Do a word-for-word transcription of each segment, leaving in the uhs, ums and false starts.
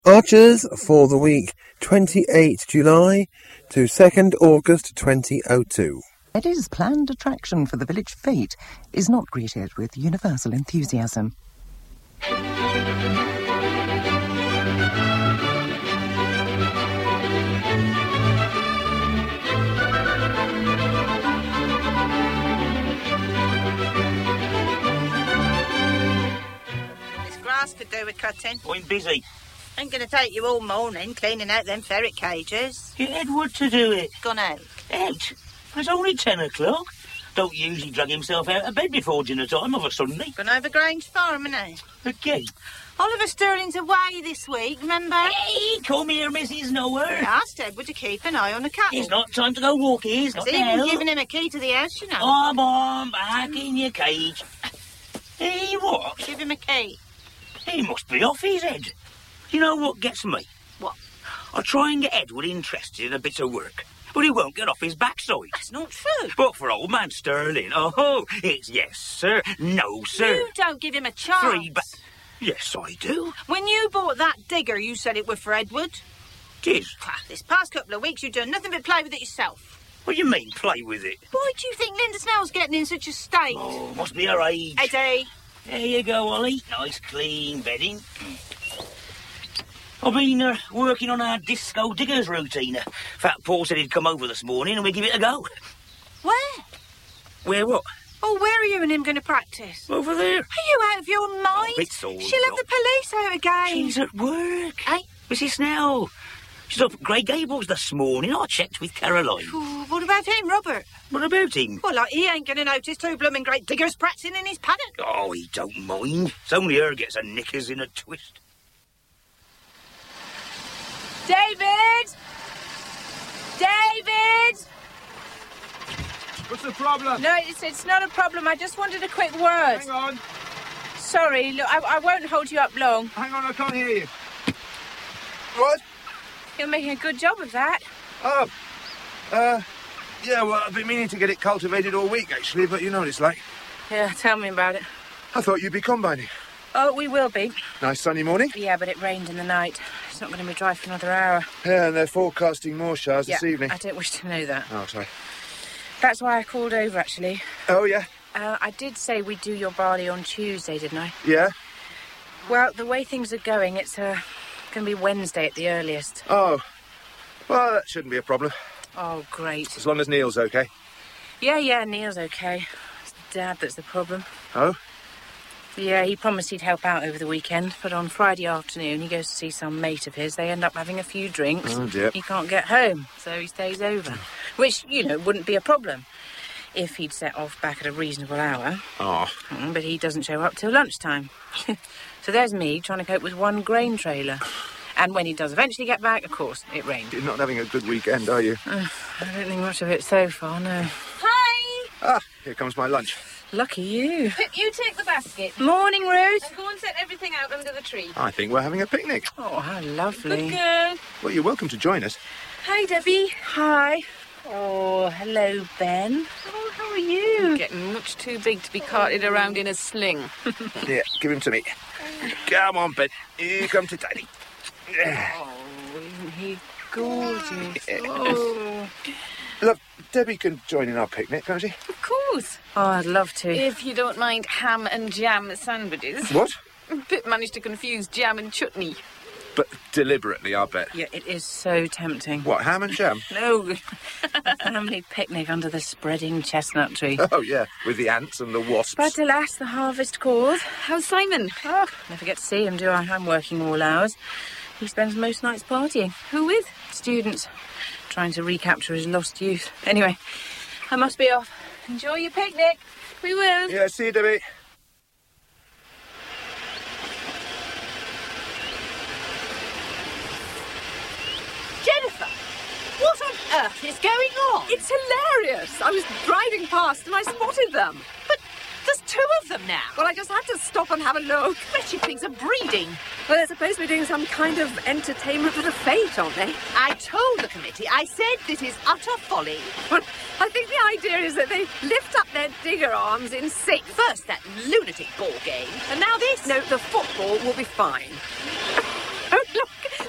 Archers for the week twenty-eighth July to second August twenty oh two. Eddie's planned attraction for the village fete is not greeted with universal enthusiasm. This grass could do with cutting. I'm busy. Ain't going to take you all morning cleaning out them ferret cages. Get Edward to do it. Gone out. Out? It's only ten o'clock. Don't usually drag himself out of bed before dinner time of a Sunday. Gone over Grange Farm, innit? Again? Oliver Sterling's away this week, remember? Hey, come here, Missus Nowhere. I asked Edward to keep an eye on the cattle. It's not time to go walking, it's not He's even now. giving him a key to the house, you know. Come on, back in your cage. Hey, what? Give him a key. He must be off his head. You know what gets me? What? I try and get Edward interested in a bit of work, but he won't get off his backside. That's not true. But for old man Sterling, oh, it's yes, sir, no, sir. You don't give him a chance. Three ba- Yes, I do. When you bought that digger, you said it was for Edward. Did? This past couple of weeks, you've done nothing but play with it yourself. What do you mean, play with it? Why do you think Linda Snell's getting in such a state? Oh, must be her age. Eddie. There you go, Ollie. Nice, clean bedding. I've been uh, working on our disco diggers routine. Uh, Fat Paul said he'd come over this morning and we'd give it a go. Where? Where what? Oh, where are you and him going to practice? Over there. Are you out of your mind? Oh, it's all She'll have wrong. the police out again. She's at work. Hey? Missus Snell. She's up at Grey Gables this morning. I checked with Caroline. Ooh, what about him, Robert? What about him? Well, like, he ain't going to notice two blooming great diggers practicing in his paddock. Oh, he don't mind. It's only her gets her knickers in a twist. David! David! What's the problem? No, it's, it's not a problem. I just wanted a quick word. Hang on. Sorry, look, I, I won't hold you up long. Hang on, I can't hear you. What? You're making a good job of that. Oh. Uh, yeah, well, I've been meaning to get it cultivated all week, actually, but you know what it's like. Yeah, tell me about it. I thought you'd be combining. Oh, we will be. Nice sunny morning. Yeah, but it rained in the night. It's not going to be dry for another hour. Yeah, and they're forecasting more showers yeah, this evening. I don't wish to know that. Oh, sorry. That's why I called over, actually. Oh, yeah? Uh, I did say we'd do your barley on Tuesday, didn't I? Yeah? Well, the way things are going, it's uh, going to be Wednesday at the earliest. Oh. Well, that shouldn't be a problem. Oh, great. As long as Neil's okay. Yeah, yeah, Neil's okay. It's Dad that's the problem. Oh? Yeah, he promised he'd help out over the weekend, but on Friday afternoon he goes to see some mate of his. They end up having a few drinks. Oh, dear. He can't get home, so he stays over. Which, you know, wouldn't be a problem if he'd set off back at a reasonable hour. Oh. Mm, But he doesn't show up till lunchtime. So there's me trying to cope with one grain trailer. And when he does eventually get back, of course, it rained. You're not having a good weekend, are you? Uh, I don't think much of it so far, no. Hi! Ah, here comes my lunch. Lucky you. Pip, you take the basket. Morning, Ruth. And go and set everything out under the tree. I think we're having a picnic. Oh, how lovely. Good girl. Well, you're welcome to join us. Hi, Debbie. Hi. Oh, hello, Ben. Oh, how are you? Getting much too big to be carted around in a sling. Here, give him to me. Come on, Ben. You come to Daddy. Oh, isn't he gorgeous? Oh. Look, Debbie can join in our picnic, can't she? Of course. Oh, I'd love to. If you don't mind ham and jam sandwiches. What? Pip managed to confuse jam and chutney. But deliberately, I bet. Yeah, it is so tempting. What, ham and jam? No, a family picnic under the spreading chestnut tree. Oh, yeah, with the ants and the wasps. But alas, the harvest calls. How's Simon? Oh, never get to see him, do I? I'm working all hours. He spends most nights partying. Who with? Students. Trying to recapture his lost youth. Anyway, I must be off. Enjoy your picnic. We will. Yeah, see you, Debbie. Jennifer! What on earth is going on? It's hilarious. I was driving past and I spotted them. But there's two of them now. Well, I just had to stop and have a look. Wretched things are breeding. Well, they're supposed to be doing some kind of entertainment for the fete, aren't they? I told the committee, I said this is utter folly. Well, I think the idea is that they lift up their digger arms in sync. First that lunatic ball game, and now this. No, the football will be fine. Oh, look,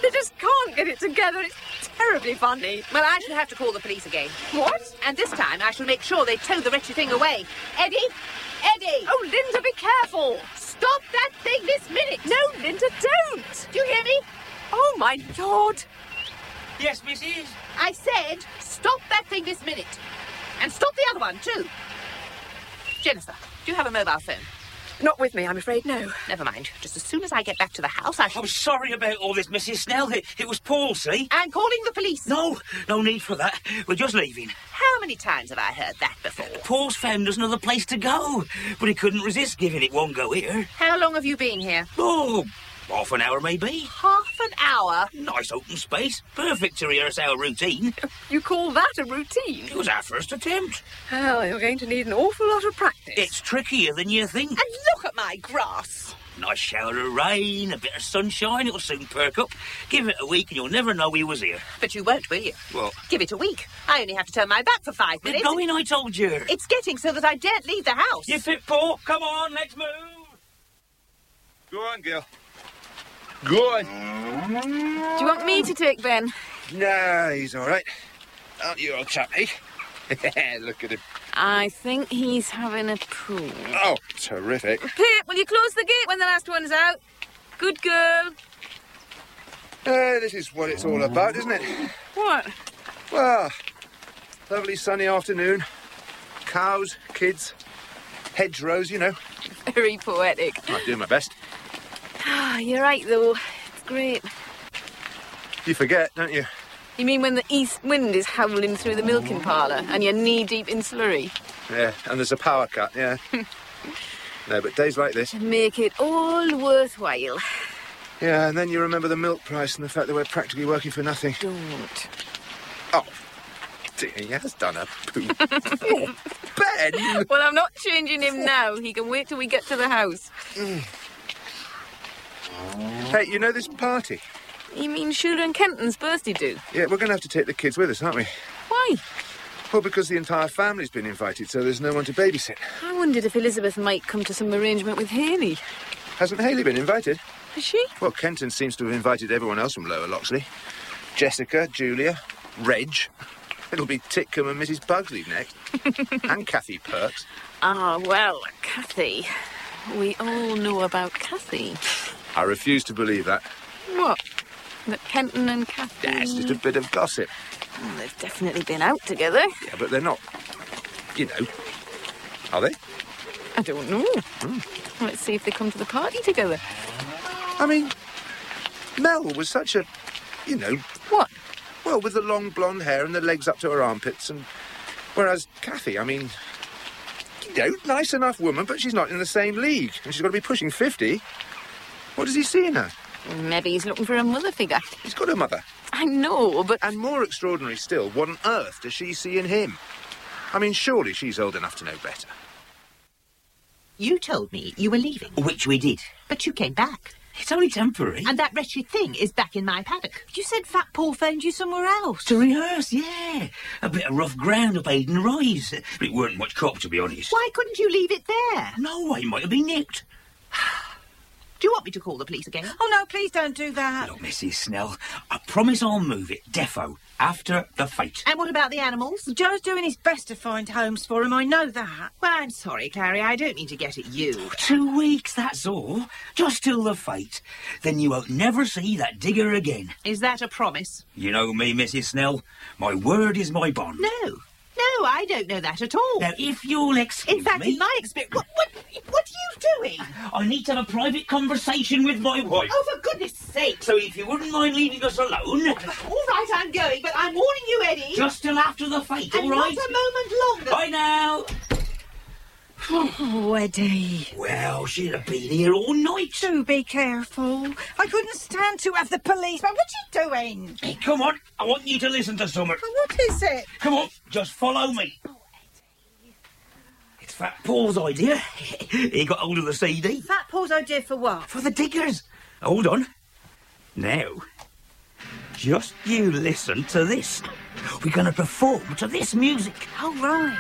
can't get it together. It's terribly funny. Well, I shall have to call the police again. What? And this time I shall make sure they tow the wretched thing away. Eddie? Eddie! Oh, Linda, be careful. Stop that thing this minute! No, Linda, don't. Do you hear me? Oh, my Lord. Yes, missus? I said stop that thing this minute. And stop the other one, too. Jennifer, do you have a mobile phone? Not with me, I'm afraid, no. Never mind. Just as soon as I get back to the house, I shall... I'm sorry about all this, Missus Snell. It, it was Paul, see? And calling the police. No, no need for that. We're just leaving. How many times have I heard that before? Paul's found us another place to go, but he couldn't resist giving it one go here. How long have you been here? Oh, half an hour maybe. Half an hour? Nice open space. Perfect to rehearse our routine. You call that a routine? It was our first attempt. Well, you're going to need an awful lot of practice. It's trickier than you think. And look at my grass. Nice shower of rain, a bit of sunshine, it'll soon perk up. Give it a week and you'll never know we was here. But you won't, will you? What? Give it a week. I only have to turn my back for five We're minutes. going, I told you. It's getting so that I daren't leave the house. You fit, Paul? Come on, let's move. Go on, Gil. Go on. Do you want me to take Ben? Nah, he's all right. Aren't you, old chappy? Look at him. I think he's having a poo. Oh, terrific. Pip, will you close the gate when the last one's out? Good girl. Uh, this is what it's all about, isn't it? What? Well, lovely sunny afternoon. Cows, kids, hedgerows, you know. Very poetic. I do my best. Ah, you're right, though. It's great. You forget, don't you? You mean when the east wind is howling through the milking parlour and you're knee-deep in slurry? Yeah, and there's a power cut, yeah. No, but days like this. Make it all worthwhile. Yeah, and then you remember the milk price and the fact that we're practically working for nothing. Don't. Oh, dear, he has done a poo. Oh, Ben! Well, I'm not changing him now. He can wait till we get to the house. Mm. Hey, you know this party? You mean Sheila and Kenton's birthday do? Yeah, we're going to have to take the kids with us, aren't we? Why? Well, because the entire family's been invited, so there's no one to babysit. I wondered if Elizabeth might come to some arrangement with Hayley. Hasn't Hayley been invited? Has she? Well, Kenton seems to have invited everyone else from Lower Loxley. Jessica, Julia, Reg. It'll be Titcombe and Missus Bugsley next. And Kathy Perks. Ah, well, Kathy. We all know about Kathy. I refuse to believe that. What? That Kenton and Kathy... That's just a bit of gossip. Well, they've definitely been out together. Yeah, but they're not, you know, are they? I don't know. Mm. Let's see if they come to the party together. I mean, Mel was such a, you know... What? Well, with the long blonde hair and the legs up to her armpits, and whereas Kathy, I mean, you know, nice enough woman, but she's not in the same league, and she's got to be pushing fifty. What does he see in her? Maybe he's looking for a mother figure. He's got a mother. I know, but... And more extraordinary still, what on earth does she see in him? I mean, surely she's old enough to know better. You told me you were leaving. Which we did. But you came back. It's only temporary. And that wretched thing is back in my paddock. You said Fat Paul phoned you somewhere else. To rehearse, yeah. A bit of rough ground up Aiden Rise. But it weren't much cop, to be honest. Why couldn't you leave it there? No, I might have been nicked. Do you want me to call the police again? Oh, no, please don't do that. Look, Missus Snell, I promise I'll move it, defo, after the fete. And what about the animals? Joe's doing his best to find homes for him, I know that. Well, I'm sorry, Clary, I don't mean to get at you. Two weeks, that's all. Just till the fete. Then you won't never see that digger again. Is that a promise? You know me, Missus Snell. My word is my bond. No. No, I don't know that at all. Now, if you'll excuse me... In fact, me, in my experience... What, what, what are you doing? I need to have a private conversation with my wife. Oh, for goodness sake. So if you wouldn't mind leaving us alone... All right, I'm going, but I'm warning you, Eddie. Just till after the fete, and all right? not a moment longer. Bye now. Oh, Eddie. Well, she'd have been here all night. Do be careful. I couldn't stand to have the police. But what are you doing? Hey, come on. I want you to listen to something. What is it? Come on, just follow me. Oh, Eddie. It's Fat Paul's idea. He got hold of the C D. Fat Paul's idea for what? For the diggers. Hold on. Now, just you listen to this. We're going to perform to this music. Oh, right.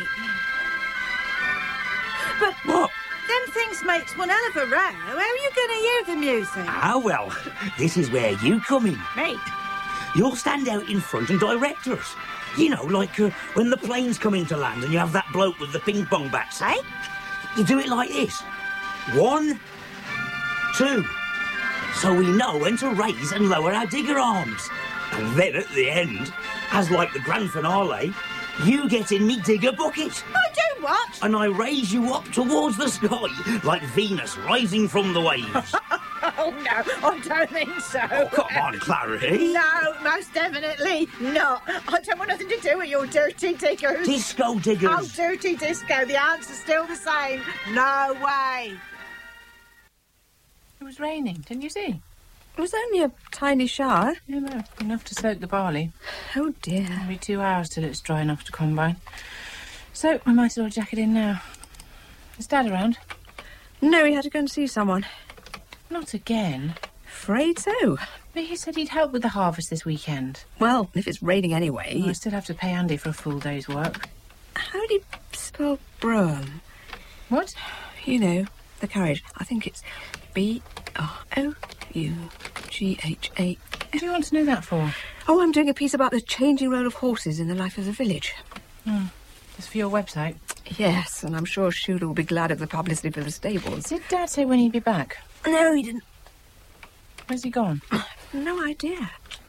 But what? Them things makes one hell of a row. How are you going to hear the music? Ah, well, this is where you come in. Mate. You'll stand out in front and direct us. You know, like uh, when the planes come into land and you have that bloke with the ping pong bats, eh? You do it like this. One, two. So we know when to raise and lower our digger arms. And then at the end, as like the grand finale, you get in me digger bucket. I do what? And I raise you up towards the sky, like Venus rising from the waves. Oh, no, I don't think so. Oh, come on, Clary. No, most definitely not. I don't want nothing to do with your dirty diggers. Disco diggers. Oh, dirty disco. The answer's still the same. No way. It was raining, didn't you see? It was only a tiny shower. Yeah, no, enough to soak the barley. Oh, dear. It'll be two hours till it's dry enough to combine. So, I might as well jack it in now. Is Dad around? No, he had to go and see someone. Not again. Afraid so. But he said he'd help with the harvest this weekend. Well, if it's raining anyway... Well, I still have to pay Andy for a full day's work. How do you spell Brougham? What? You know, the carriage. I think it's B R O U G H A. What do you want to know that for? Oh, I'm doing a piece about the changing role of horses in the life of the village. Hmm. It's for your website? Yes, and I'm sure Shula will be glad of the publicity for the stables. Did Dad say when he'd be back? No, he didn't. Where's he gone? No idea.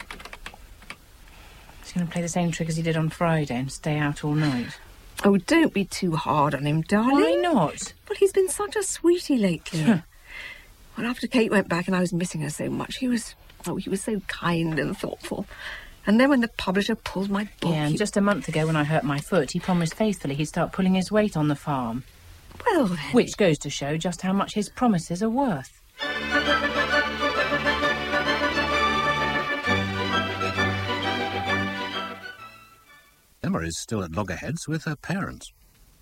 He's going to play the same trick as he did on Friday and stay out all night. Oh, don't be too hard on him, darling. Why not? Well, he's been such a sweetie lately. Well, after Kate went back and I was missing her so much, he was... Oh, he was so kind and thoughtful. And then when the publisher pulled my book... Yeah, and he... just a month ago when I hurt my foot, he promised faithfully he'd start pulling his weight on the farm. Well, then... Which goes to show just how much his promises are worth. Emma is still at Loggerheads with her parents.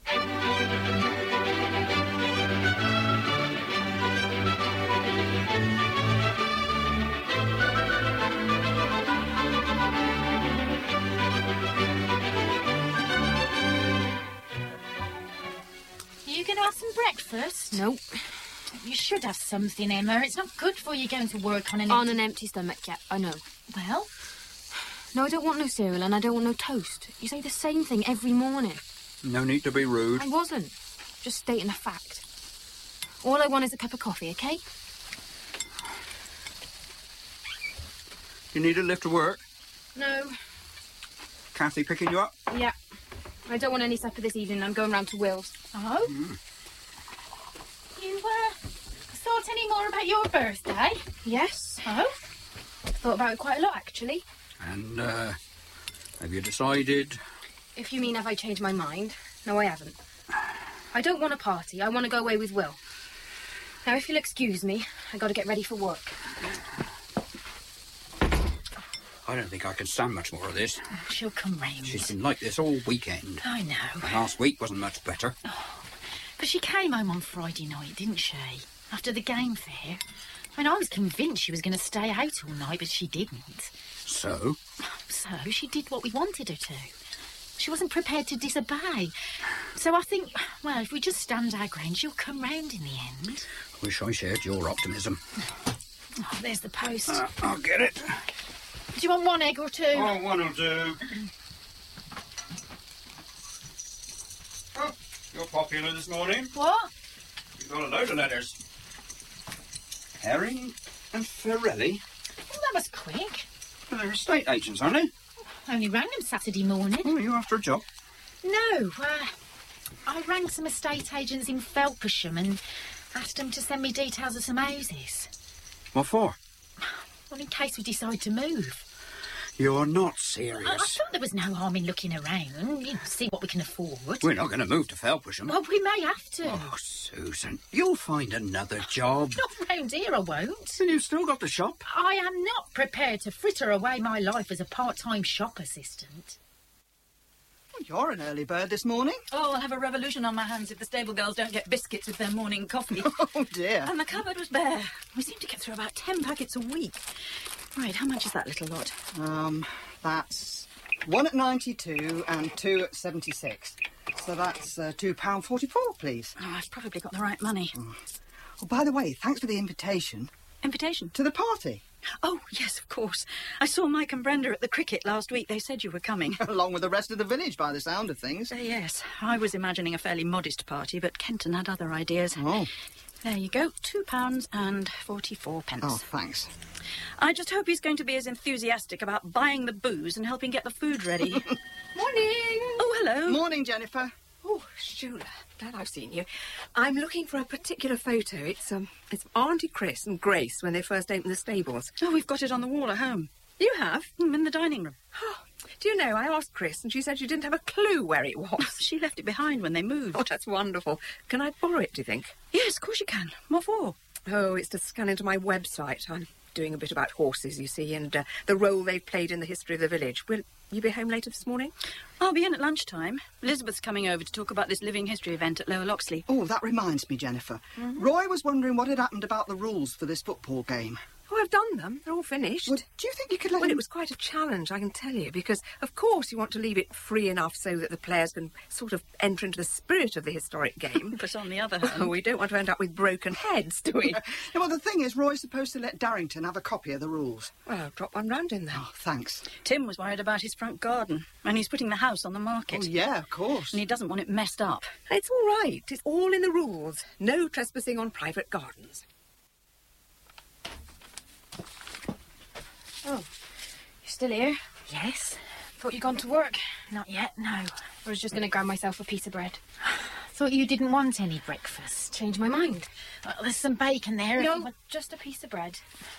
You gonna have some breakfast? Nope. You should have something, Emma. It's not good for you going to work on an On empty... an empty stomach, yeah, I know. Well? No, I don't want no cereal and I don't want no toast. You say the same thing every morning. No need to be rude. I wasn't. Just stating a fact. All I want is a cup of coffee, okay? You need a lift to work? No. Kathy picking you up? Yeah. I don't want any supper this evening. I'm going round to Will's. Oh? Mm. You, uh, thought any more about your birthday? Yes. Oh? Thought about it quite a lot, actually. And, uh, have you decided? If you mean have I changed my mind? No, I haven't. I don't want a party. I want to go away with Will. Now, if you'll excuse me, I got to get ready for work. I don't think I can stand much more of this. She'll come round. She's been like this all weekend. I know. Last week wasn't much better. Oh, but she came home on Friday night, didn't she? After the game fair. I mean, I was convinced she was going to stay out all night, but she didn't. So? So she did what we wanted her to. She wasn't prepared to disobey. So I think, well, if we just stand our ground, she'll come round in the end. Wish I shared your optimism. Oh, there's the post. Uh, I'll get it. Do you want one egg or two? Oh, one'll do. Oh, you're popular this morning. What? You've got a load of letters. Herring and Ferrelli. Well, that was quick. Well, they're estate agents, aren't they? I only rang them Saturday morning. Oh, are you after a job? No, uh, I rang some estate agents in Felpersham and asked them to send me details of some houses. What for? Well, in case we decide to move. You're not I, I serious. thought there was no harm in looking around, you know, see what we can afford. We're not going to move to Felpersham. Well, we may have to. Oh, Susan, you'll find another job. Not round here, I won't. And you've still got the shop. I am not prepared to fritter away my life as a part-time shop assistant. Well, you're an early bird this morning. Oh, I'll have a revolution on my hands if the stable girls don't get biscuits with their morning coffee. Oh, dear. And the cupboard was bare. We seem to get through about ten packets a week. Right, how much is that little lot? Um, that's one at ninety-two and two at seventy-six. So that's uh, two pounds forty-four, please. Oh, I've probably got the right money. Mm. Oh, by the way, thanks for the invitation. Invitation? To the party. Oh, yes, of course. I saw Mike and Brenda at the cricket last week. They said you were coming. Along with the rest of the village, by the sound of things. Uh, yes, I was imagining a fairly modest party, but Kenton had other ideas. Oh. There you go, two pounds and forty-four pence. Oh, thanks. I just hope he's going to be as enthusiastic about buying the booze and helping get the food ready. Morning! Oh, hello. Morning, Jennifer. Oh, Shula, glad I've seen you. I'm looking for a particular photo. It's um, it's Auntie Chris and Grace when they first opened the stables. Oh, we've got it on the wall at home. You have? Mm, in the dining room. Oh, do you know, I asked Chris and she said she didn't have a clue where it was. She left it behind when they moved. Oh, that's wonderful. Can I borrow it, do you think? Yes, of course you can. What for? Oh, it's to scan into my website. I'm doing a bit about horses, you see, and uh, the role they've played in the history of the village. Will you be home later this morning? I'll be in at lunchtime. Elizabeth's coming over to talk about this living history event at Lower Loxley. Oh, that reminds me, Jennifer. Mm-hmm. Roy was wondering what had happened about the rules for this football game. Oh, I've done them. They're all finished. Well, do you think you could let Well, him... it was quite a challenge, I can tell you, because, of course, you want to leave it free enough so that the players can sort of enter into the spirit of the historic game. But on the other hand... Oh, we don't want to end up with broken heads, do we? Yeah, well, the thing is, Roy's supposed to let Darrington have a copy of the rules. Well, I'll drop one round in then. Oh, thanks. Tim was worried about his front garden, and he's putting the house on the market. Oh, yeah, of course. And he doesn't want it messed up. It's all right. It's all in the rules. No trespassing on private gardens. Oh, you're still here? Yes? Thought you'd gone to work. Not yet, no. I was just going to grab myself a piece of bread. Thought you didn't want any breakfast. Change my mind. Well, there's some bacon there. if No, you want- just a piece of bread.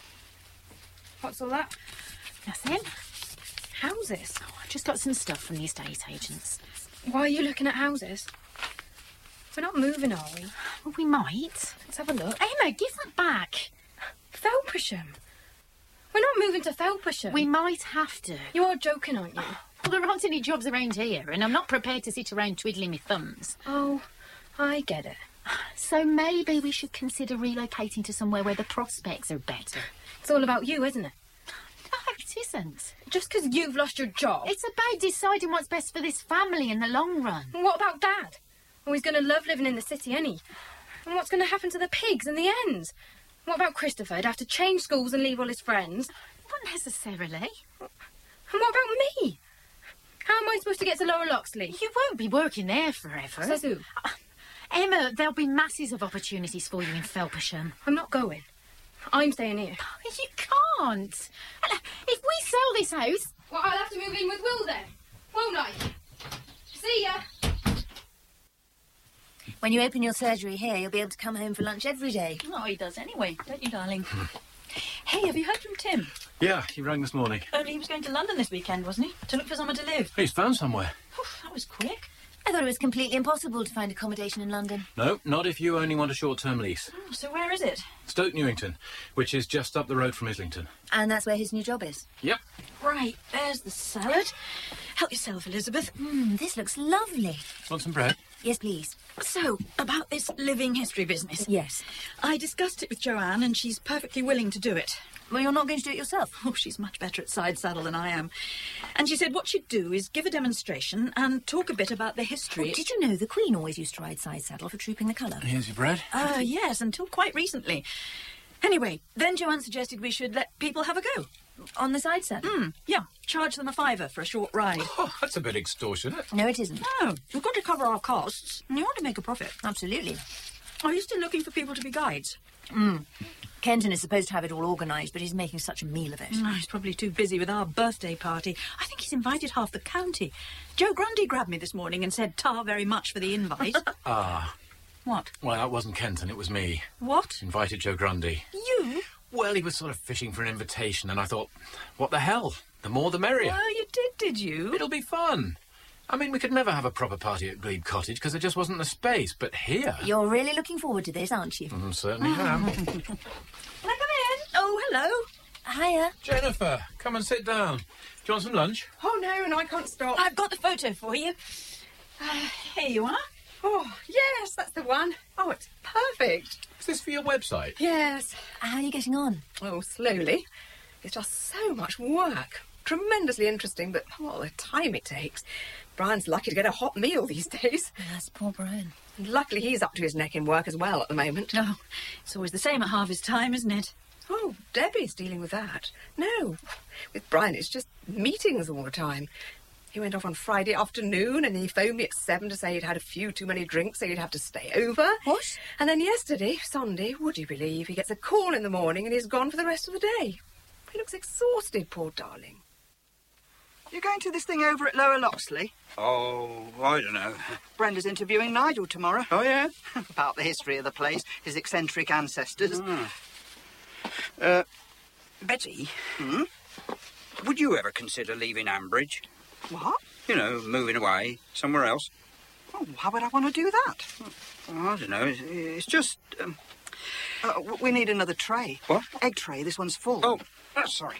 What's all that? Nothing. Houses. Oh, I just got some stuff from the estate agents. Why are you looking at houses? We're not moving, are we? Well, we might. Let's have a look. Emma, give that back. Felpersham. We're not moving to Felpersham. We might have to. You're joking, aren't you? Well, there aren't any jobs around here, and I'm not prepared to sit around twiddling my thumbs. Oh, I get it. So maybe we should consider relocating to somewhere where the prospects are better. It's all about you, isn't it? No, it isn't. Just because you've lost your job. It's about deciding what's best for this family in the long run. What about Dad? Oh, he's going to love living in the city, ain't he? And what's going to happen to the pigs and the hens? What about Christopher? He'd have to change schools and leave all his friends. Not necessarily. And what about me? How am I supposed to get to Lower Loxley? You won't be working there forever. Says who? Uh, Emma, there'll be masses of opportunities for you in Felpersham. I'm not going. I'm staying here. You can't. If we sell this house... Well, I'll have to move in with Will then, won't I? See ya. When you open your surgery here, you'll be able to come home for lunch every day. Oh, he does anyway, don't you, darling? Hey, have you heard from Tim? Yeah, he rang this morning. Only he was going to London this weekend, wasn't he? To look for somewhere to live. He's found somewhere. Whew, that was quick. I thought it was completely impossible to find accommodation in London. No, not if you only want a short-term lease. Oh, so where is it? Stoke Newington, which is just up the road from Islington. And that's where his new job is. Yep. Right, there's the salad. Help yourself, Elizabeth. Mmm, this looks lovely. Want some bread? Yes, please. So, about this living history business. Yes. I discussed it with Joanne, and she's perfectly willing to do it. Well, you're not going to do it yourself? Oh, she's much better at side saddle than I am. And she said what she'd do is give a demonstration and talk a bit about the history. Oh, did you know the Queen always used to ride side saddle for trooping the colour? Here's your bread. Ah, uh, yes, until quite recently. Anyway, then Joanne suggested we should let people have a go. On the side saddle? Mm, yeah, charge them a fiver for a short ride. Oh, that's a bit extortionate. No, it isn't. No, we've got to cover our costs. And you want to make a profit. Absolutely. Are you still looking for people to be guides? Mm. Kenton is supposed to have it all organised, but he's making such a meal of it. No, he's probably too busy with our birthday party. I think he's invited half the county. Joe Grundy grabbed me this morning and said tar very much for the invite. Ah. What? Well, that wasn't Kenton, it was me. What? Invited Joe Grundy. You? Well, he was sort of fishing for an invitation, and I thought, what the hell? The more the merrier. Well, you did, did you? It'll be fun. I mean, we could never have a proper party at Glebe Cottage because there just wasn't the space, but here... You're really looking forward to this, aren't you? Mm, certainly am. Can I come in? Oh, hello. Hiya. Jennifer, come and sit down. Do you want some lunch? Oh, no, and I can't stop. I've got the photo for you. Uh, here you are. Oh, yes, that's the one. Oh, it's perfect. Is this for your website? Yes. How are you getting on? Oh, slowly. It's just so much work. Tremendously interesting, but oh, the time it takes. Brian's lucky to get a hot meal these days. Yes, poor Brian. And luckily he's up to his neck in work as well at the moment. Oh, it's always the same at harvest time, isn't it? Oh, Debbie's dealing with that. No, with Brian it's just meetings all the time. He went off on Friday afternoon and he phoned me at seven to say he'd had a few too many drinks, so he'd have to stay over. What? And then yesterday, Sunday, would you believe, he gets a call in the morning and he's gone for the rest of the day. He looks exhausted, poor darling. You're going to this thing over at Lower Loxley? Oh, I don't know. Brenda's interviewing Nigel tomorrow. Oh, yeah? About the history of the place, his eccentric ancestors. Oh. Uh, Betty, Hmm? would you ever consider leaving Ambridge? What? You know, moving away, somewhere else? Oh, why would I want to do that? Oh, I don't know. It's, it's just... Um... Uh, w- we need another tray. What? Egg tray. This one's full. Oh, oh sorry.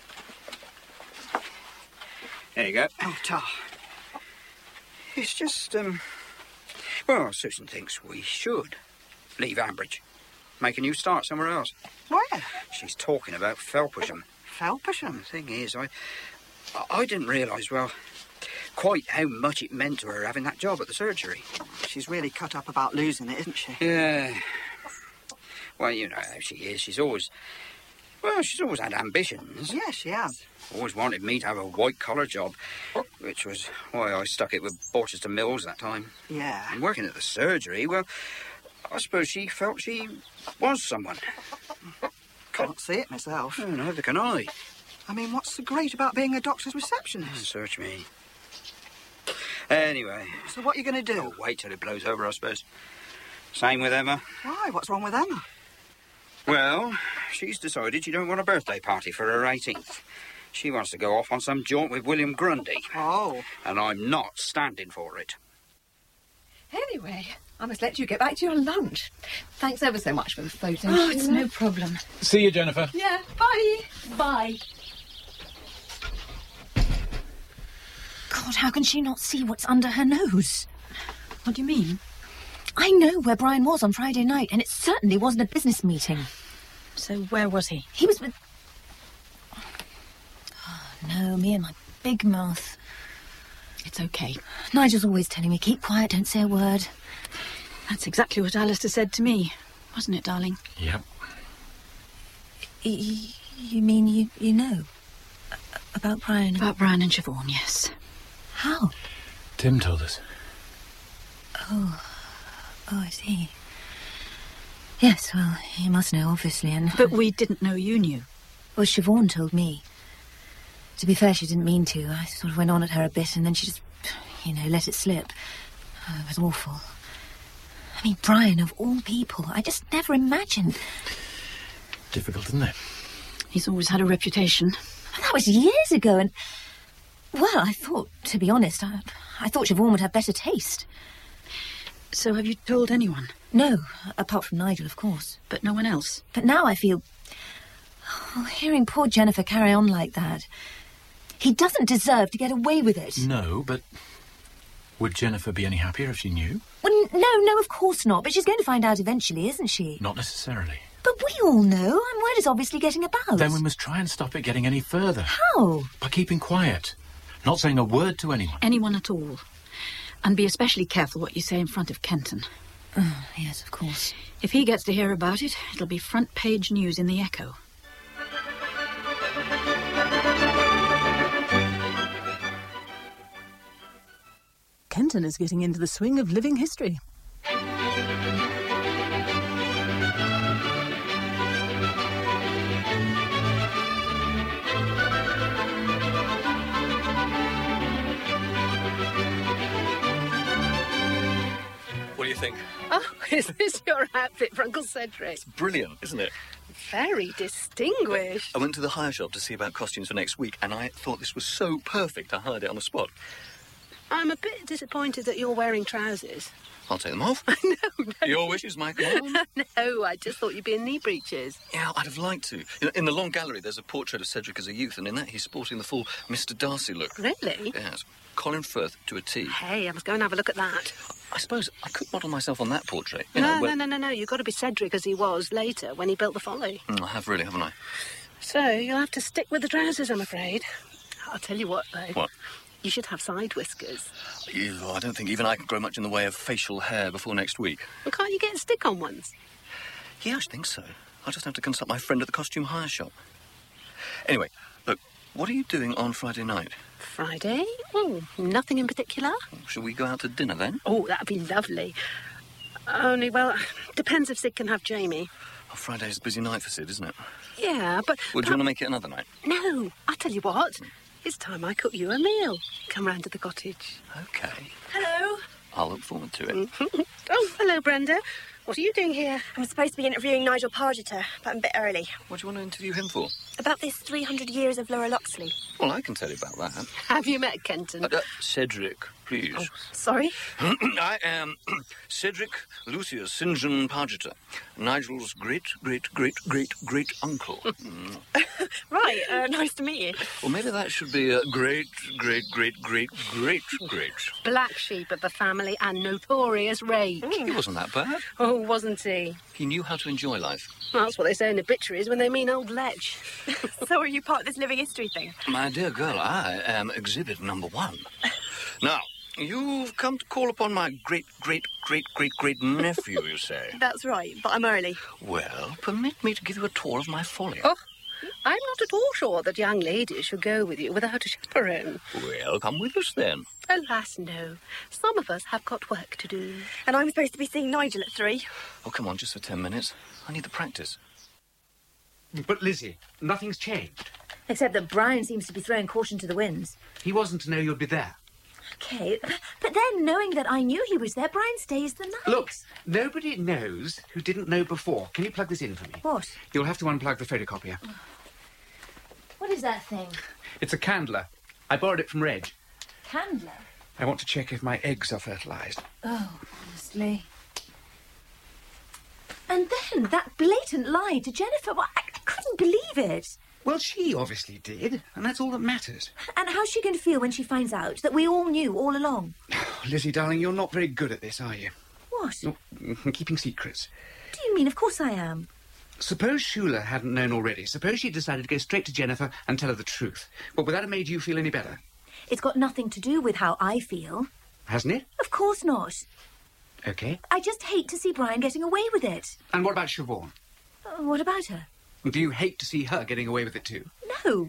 There you go. Oh, Tar. It's just, um... Well, Susan thinks we should leave Ambridge. Make a new start somewhere else. Where? She's talking about Felpersham. Felpersham? The thing is, I... I didn't realise, well, quite how much it meant to her having that job at the surgery. She's really cut up about losing it, isn't she? Yeah. Well, you know how she is. She's always... Well, she's always had ambitions. Yes, she has. Always wanted me to have a white-collar job, which was why I stuck it with Borchester Mills that time. Yeah. And working at the surgery, well, I suppose she felt she was someone. Can't see it myself. Oh, neither can I. I mean, what's so great about being a doctor's receptionist? Search me. Anyway. So what are you going to do? Oh, wait till it blows over, I suppose. Same with Emma. Why? What's wrong with Emma? Well, she's decided she don't want a birthday party for her eighteenth. She wants to go off on some jaunt with William Grundy. Oh. And I'm not standing for it. Anyway, I must let you get back to your lunch. Thanks ever so much for the photo. Oh, it's no problem. See you, Jennifer. Yeah, bye. Bye. God, how can she not see what's under her nose? What do you mean? I know where Brian was on Friday night, and it certainly wasn't a business meeting. So where was he? He was with... Oh, no, me and my big mouth. It's okay. Nigel's always telling me, keep quiet, don't say a word. That's exactly what Alistair said to me, wasn't it, darling? Yep. Y- you mean you, you know? About Brian? About Brian and Siobhan, yes. How? Tim told us. Oh... Oh, I see. Yes, well, you must know, obviously, and... But we didn't know you knew. Well, Siobhan told me. To be fair, she didn't mean to. I sort of went on at her a bit, and then she just, you know, let it slip. Oh, it was awful. I mean, Brian, of all people, I just never imagined... Difficult, isn't it? He's always had a reputation. But that was years ago, and... Well, I thought, to be honest, I, I thought Siobhan would have better taste. So have you told anyone? No, apart from Nigel, of course. But no one else? But now I feel... Oh, hearing poor Jennifer carry on like that... He doesn't deserve to get away with it. No, but... Would Jennifer be any happier if she knew? Well, no, no, of course not. But she's going to find out eventually, isn't she? Not necessarily. But we all know, and word is obviously getting about. Then we must try and stop it getting any further. How? By keeping quiet. Not saying a word to anyone. Anyone at all. And be especially careful what you say in front of Kenton. Oh, yes, of course. If he gets to hear about it, it'll be front page news in the Echo. Kenton is getting into the swing of living history. What do you think? Oh, is this your outfit for Uncle Cedric? Brilliant, isn't it? Very distinguished. I went to the hire shop to see about costumes for next week, and I thought this was so perfect I hired it on the spot. I'm a bit disappointed that you're wearing trousers. I'll take them off. no, no. Your wish is my command. No, I just thought you'd be in knee breeches. Yeah, I'd have liked to. You know, in the long gallery, there's a portrait of Cedric as a youth, and in that he's sporting the full Mister Darcy look. Really? Yes. Colin Firth to a T. Hey, I must go and have a look at that. I suppose I could model myself on that portrait. You No, know, where- no, no, no, no. You've got to be Cedric as he was later when he built the Folly. Mm, I have really, haven't I? So you'll have to stick with the trousers, I'm afraid. I'll tell you what, though. What? You should have side whiskers. Ew, I don't think even I can grow much in the way of facial hair before next week. Well, can't you get stick-on ones? Yeah, I should think so. I'll just have to consult my friend at the costume hire shop. Anyway, look, what are you doing on Friday night? Friday? Oh, nothing in particular. Shall we go out to dinner then? Oh, that'd be lovely. Only, well, depends if Sid can have Jamie. Oh, Friday's a busy night for Sid, isn't it? Yeah, but... Well, do you want to make it another night? No, I'll tell you what. It's time I cook you a meal. Come round to the cottage. OK. Hello. I'll look forward to it. Oh, hello, Brenda. What are you doing here? I'm supposed to be interviewing Nigel Pargeter, but I'm a bit early. What do you want to interview him for? About this three hundred years of Laura Loxley. Well, I can tell you about that. Have you met Kenton? Uh, uh, Cedric, please. Oh, sorry? I am Cedric Lucius Saint John Pargeter, Nigel's great, great, great, great, great uncle. Mm. Right, uh, nice to meet you. Well, maybe that should be a great, great, great, great, great, great. Black sheep of the family and notorious rake. He wasn't that bad. Oh, wasn't he? He knew how to enjoy life. Well, that's what they say in obituaries when they mean old lech. So are you part of this living history thing? My dear girl, I am exhibit number one. Now, you've come to call upon my great, great, great, great, great nephew, you say? That's right, but I'm early. Well, permit me to give you a tour of my folly. Oh, I'm not at all sure that young ladies should go with you without a chaperone. Well, come with us then. Alas, no. Some of us have got work to do. And I'm supposed to be seeing Nigel at three. Oh, come on, just for ten minutes. I need the practice. But, Lizzie, nothing's changed. Except that Brian seems to be throwing caution to the winds. He wasn't to know you'd be there. OK, but then, knowing that I knew he was there, Brian stays the night. Look, nobody knows who didn't know before. Can you plug this in for me? What? You'll have to unplug the photocopier. What is that thing? It's a candler. I borrowed it from Reg. Candler? I want to check if my eggs are fertilised. Oh, honestly. And then that blatant lie to Jennifer. Well, I, I couldn't believe it. Well, she obviously did, and that's all that matters. And how's she going to feel when she finds out that we all knew all along? Lizzie, darling, you're not very good at this, are you? What? You're keeping secrets. What do you mean? Of course I am. Suppose Shula hadn't known already. Suppose she decided to go straight to Jennifer and tell her the truth. Well, would that have made you feel any better? It's got nothing to do with how I feel. Hasn't it? Of course not. OK. I just hate to see Brian getting away with it. And what about Siobhan? Uh, what about her? Do you hate to see her getting away with it too? No.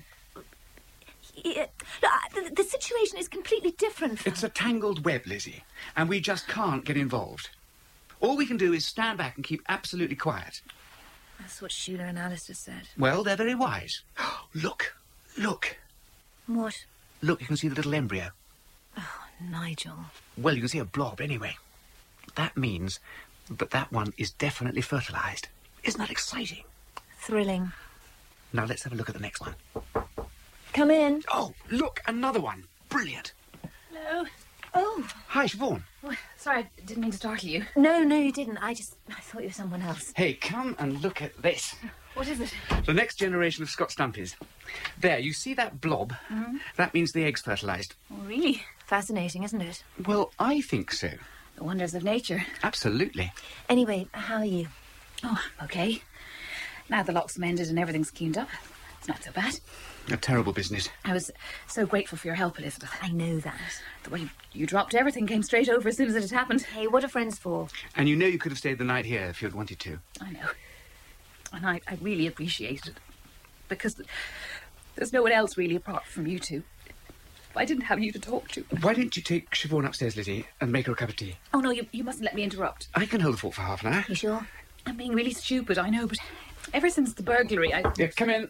Yeah, the, the situation is completely different. From... It's a tangled web, Lizzie, and we just can't get involved. All we can do is stand back and keep absolutely quiet. That's what Sheila and Alistair said. Well, they're very wise. Look, look. What? Look, you can see the little embryo. Oh, Nigel. Well, you can see a blob anyway. That means that that one is definitely fertilised. Isn't that exciting? Thrilling. Now let's have a look at the next one. Come in. Oh, look, another one. Brilliant. Hello. Oh. Hi, Siobhan. Oh, sorry, I didn't mean to startle you. No, no, you didn't. I just... I thought you were someone else. Hey, come and look at this. What is it? The next generation of Scott Stumpies. There, you see that blob? Mm-hmm. That means the egg's fertilised. Oh, really? Fascinating, isn't it? Well, I think so. The wonders of nature. Absolutely. Anyway, how are you? Oh, OK. Now the lock's mended and everything's cleaned up. It's not so bad. A terrible business. I was so grateful for your help, Elizabeth. I know that. The way you dropped everything, came straight over as soon as it had happened. Hey, what are friends for? And you know you could have stayed the night here if you'd wanted to. I know. And I, I really appreciated it. Because there's no one else really apart from you two. I didn't have you to talk to. Why don't you take Siobhan upstairs, Lizzie, and make her a cup of tea? Oh, no, you, you mustn't let me interrupt. I can hold the fort for half an hour. You sure? I'm being really stupid, I know, but ever since the burglary, I... Yeah, come in.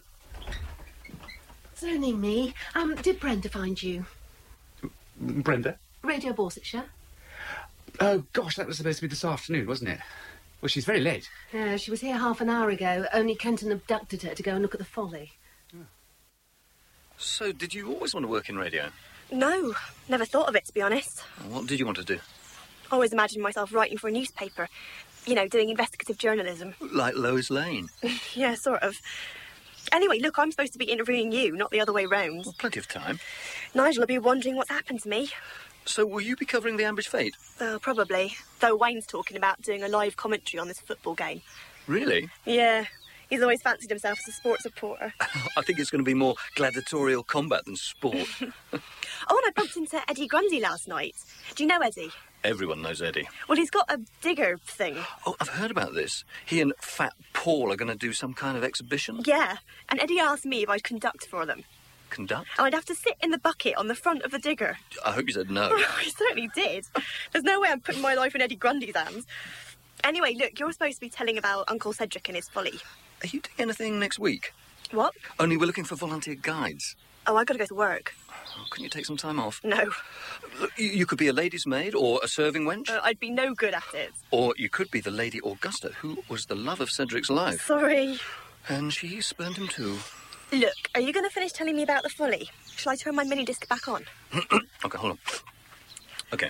It's only me. Um, did Brenda find you? Brenda? Radio Borsetshire. Oh, gosh, that was supposed to be this afternoon, wasn't it? Well, she's very late. Yeah, she was here half an hour ago. Only Kenton abducted her to go and look at the folly. So, did you always want to work in radio? No, never thought of it, to be honest. What did you want to do? Always imagined myself writing for a newspaper. You know, doing investigative journalism. Like Lois Lane? Yeah, sort of. Anyway, look, I'm supposed to be interviewing you, not the other way round. Well, plenty of time. Nigel will be wondering what's happened to me. So, will you be covering the Ambridge Fete? Oh, probably. Though Wayne's talking about doing a live commentary on this football game. Really? Yeah. He's always fancied himself as a sports reporter. I think it's going to be more gladiatorial combat than sport. Oh, and I bumped into Eddie Grundy last night. Do you know Eddie? Everyone knows Eddie. Well, he's got a digger thing. Oh, I've heard about this. He and Fat Paul are going to do some kind of exhibition. Yeah, and Eddie asked me if I'd conduct for them. Conduct? And I'd have to sit in the bucket on the front of the digger. I hope you said no. I certainly did. There's no way I'm putting my life in Eddie Grundy's hands. Anyway, look, you're supposed to be telling about Uncle Cedric and his folly. Are you doing anything next week? What? Only we're looking for volunteer guides. Oh, I've got to go to work. Oh, can you take some time off? No. Look, you, you could be a lady's maid or a serving wench. Uh, I'd be no good at it. Or you could be the Lady Augusta, who was the love of Cedric's life. Sorry. And she spurned him too. Look, are you going to finish telling me about the folly? Shall I turn my mini-disc back on? Okay, hold on. Okay.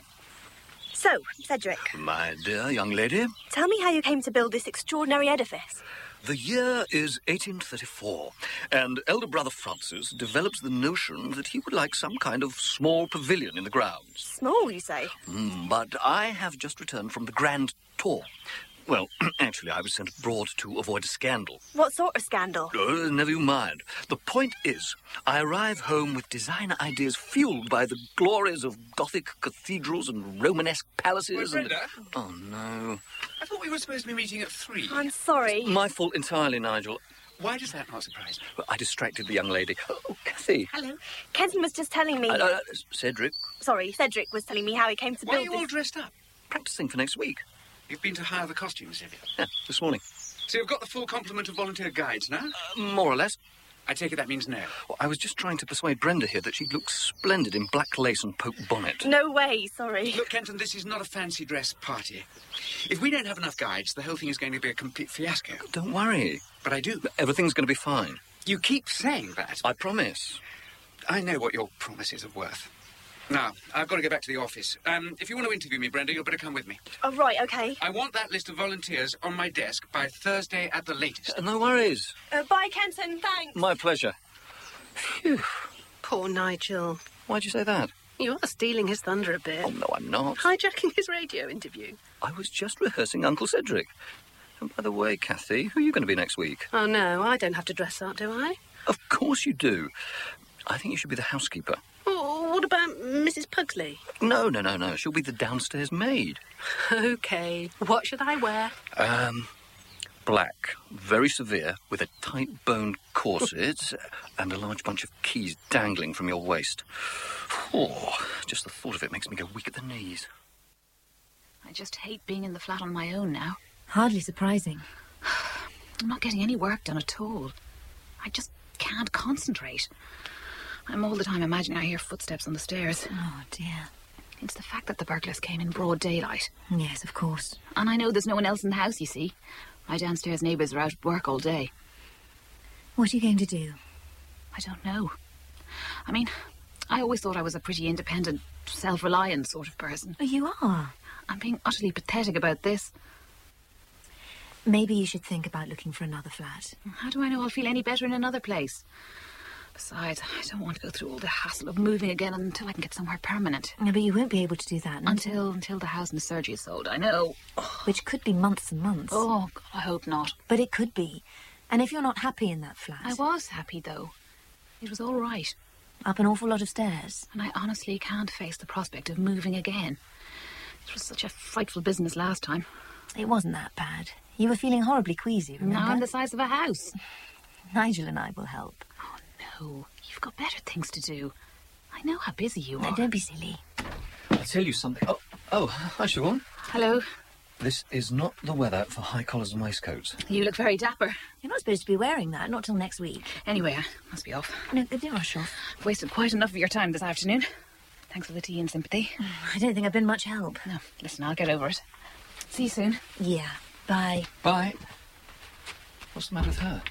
So, Cedric, My dear young lady, tell me how you came to build this extraordinary edifice. the year is eighteen thirty-four, and elder brother Francis develops the notion that he would like some kind of small pavilion in the grounds. Small, you say? Mm, but I have just returned from the Grand Tour. Well, actually, I was sent abroad to avoid a scandal. What sort of scandal? Uh, never you mind. The point is, I arrive home with designer ideas fueled by the glories of Gothic cathedrals and Romanesque palaces. Wait, and... Brenda? Oh, no. I thought we were supposed to be meeting at three. I'm sorry. My fault entirely, Nigel. Why does that not surprise me? Well, I distracted the young lady. Oh, Kathy. Hello. Kenton was just telling me... Uh, uh, Cedric. Sorry, Cedric was telling me how he came to Why are build you this... all dressed up? Practicing for next week. You've been to hire the costumes, have you? Yeah, this morning. So you've got the full complement of volunteer guides now? Uh, more or less. I take it that means no. Well, I was just trying to persuade Brenda here that she looks splendid in black lace and poke bonnet. No way, sorry. Look, Kenton, this is not a fancy dress party. If we don't have enough guides, the whole thing is going to be a complete fiasco. Don't worry. But I do. Everything's going to be fine. You keep saying that. I promise. I know what your promises are worth. Now, I've got to go back to the office. Um, if you want to interview me, Brenda, you'll better come with me. Oh, right, OK. I want that list of volunteers on my desk by Thursday at the latest. Uh, no worries. Uh, bye, Kenton, thanks. My pleasure. Phew. Poor Nigel. Why'd you say that? You are stealing his thunder a bit. Oh, no, I'm not. Hijacking his radio interview. I was just rehearsing Uncle Cedric. And by the way, Kathy, who are you going to be next week? Oh, no, I don't have to dress up, do I? Of course you do. I think you should be the housekeeper. Oh, what about Missus Pugsley? No, no, no, no. She'll be the downstairs maid. OK. What should I wear? Um, black, very severe, with a tight-boned corset and a large bunch of keys dangling from your waist. Oh, just the thought of it makes me go weak at the knees. I just hate being in the flat on my own now. Hardly surprising. I'm not getting any work done at all. I just can't concentrate. I'm all the time imagining I hear footsteps on the stairs. Oh, dear. It's the fact that the burglars came in broad daylight. Yes, of course. And I know there's no one else in the house, you see. My downstairs neighbours are out at work all day. What are you going to do? I don't know. I mean, I always thought I was a pretty independent, self-reliant sort of person. Oh, you are? I'm being utterly pathetic about this. Maybe you should think about looking for another flat. How do I know I'll feel any better in another place? Besides, I don't want to go through all the hassle of moving again until I can get somewhere permanent. No, but you won't be able to do that until until the house in the surgery is sold. I know. Which could be months and months. Oh, God, I hope not. But it could be. And if you're not happy in that flat... I was happy, though. It was all right. Up an awful lot of stairs. And I honestly can't face the prospect of moving again. It was such a frightful business last time. It wasn't that bad. You were feeling horribly queasy, remember? Now I'm the size of a house. Nigel and I will help. Oh, no. You've got better things to do. I know how busy you No, are. don't be silly. I'll tell you something. Oh, oh, hi, Siobhan. Hello. This is not the weather for high collars and waistcoats. You look very dapper. You're not supposed to be wearing that, not till next week. Anyway, I must be off. No, don't rush off. I've wasted quite enough of your time this afternoon. Thanks for the tea and sympathy. I don't think I've been much help. No, listen, I'll get over it. See you soon. Yeah, bye. Bye. What's the matter with her?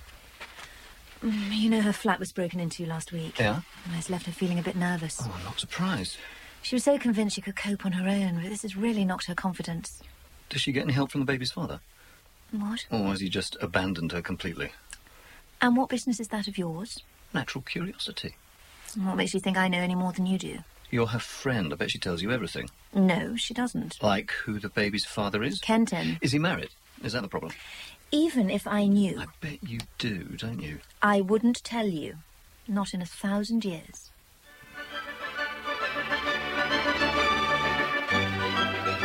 Mm, You know her flat was broken into last week. Yeah? And it's left her feeling a bit nervous. Oh, I'm not surprised. She was so convinced she could cope on her own, but this has really knocked her confidence. Does she get any help from the baby's father? What? Or has he just abandoned her completely? And what business is that of yours? Natural curiosity. And what makes you think I know any more than you do? You're her friend. I bet she tells you everything. No, she doesn't. Like who the baby's father is? Kenton. Is he married? Is that the problem? Even if I knew... I bet you do, don't you? I wouldn't tell you. Not in a thousand years.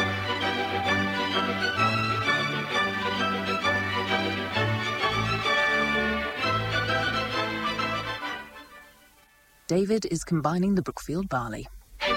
David is combining the Brookfield barley.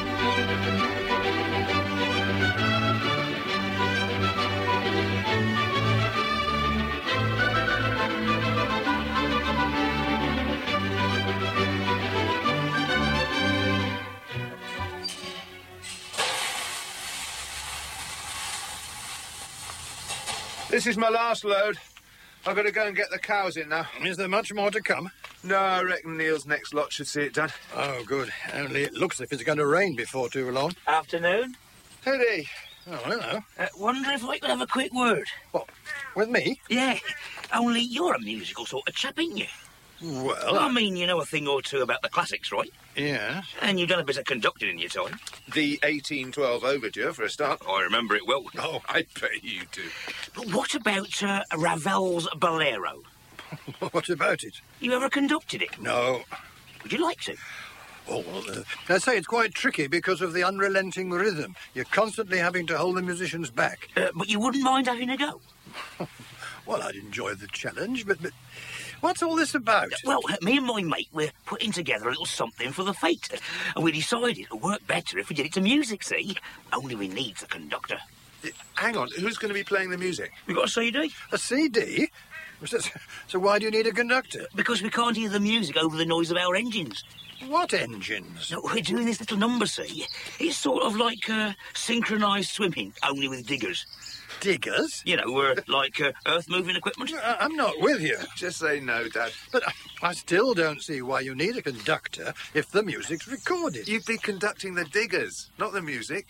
This is my last load. I've got to go and get the cows in now. Is there much more to come? No, I reckon Neil's next lot should see it done. Oh, good. Only it looks as if it's going to rain before too long. Afternoon. Howdy. Oh, hello. Uh, wonder if I could have a quick word. What, with me? Yeah, only you're a musical sort of chap, ain't you? Well, I mean, you know a thing or two about the classics, right? Yeah. And you've done a bit of conducting in your time. The eighteen twelve Overture, for a start. I remember it well. Oh, I bet you do. But what about uh, Ravel's Bolero? What about it? You ever conducted it? No. Would you like to? Oh, well, uh, I say it's quite tricky because of the unrelenting rhythm. You're constantly having to hold the musicians back. Uh, but you wouldn't mind having a go? Well, I'd enjoy the challenge, but, but what's all this about? Well, me and my mate, we're putting together a little something for the fete. And we decided it would work better if we did it to music, see? Only we need the conductor. Hang on, who's going to be playing the music? We got a C D. A C D? So why do you need a conductor? Because we can't hear the music over the noise of our engines. What engines? No, we're doing this little number, see? It's sort of like uh, synchronised swimming, only with diggers. Diggers? You know, we're like uh, earth-moving equipment. I- I'm not with you. Just say no, Dad. But I still don't see why you need a conductor if the music's recorded. You'd be conducting the diggers, not the music.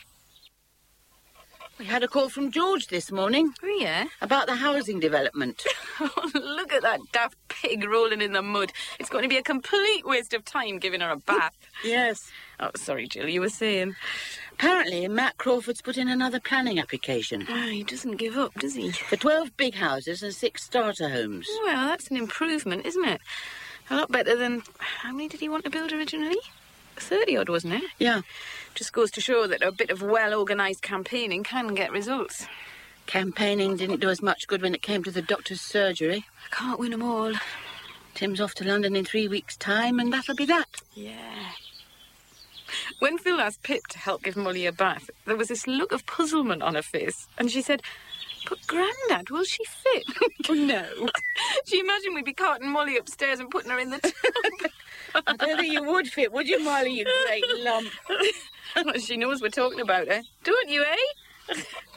We had a call from George this morning. Oh, yeah? About the housing development. Oh, look at that daft pig rolling in the mud. It's going to be a complete waste of time giving her a bath. Yes. Oh, sorry, Jill, you were saying. Apparently, Matt Crawford's put in another planning application. Oh, he doesn't give up, does he? For twelve big houses and six starter homes. Well, that's an improvement, isn't it? A lot better than... How many did he want to build originally? thirty-odd, wasn't it? Yeah. Just goes to show that a bit of well-organised campaigning can get results. Campaigning didn't do as much good when it came to the doctor's surgery. I can't win them all. Tim's off to London in three weeks' time, and that'll be that. Yeah. When Phil asked Pip to help give Molly a bath, there was this look of puzzlement on her face, and she said, "But Grandad, will she fit?" Oh, no. Do you imagine we'd be carting Molly upstairs and putting her in the tub? I don't think you would fit, would you, Molly, you great lump? Well, she knows we're talking about her. Don't you, eh?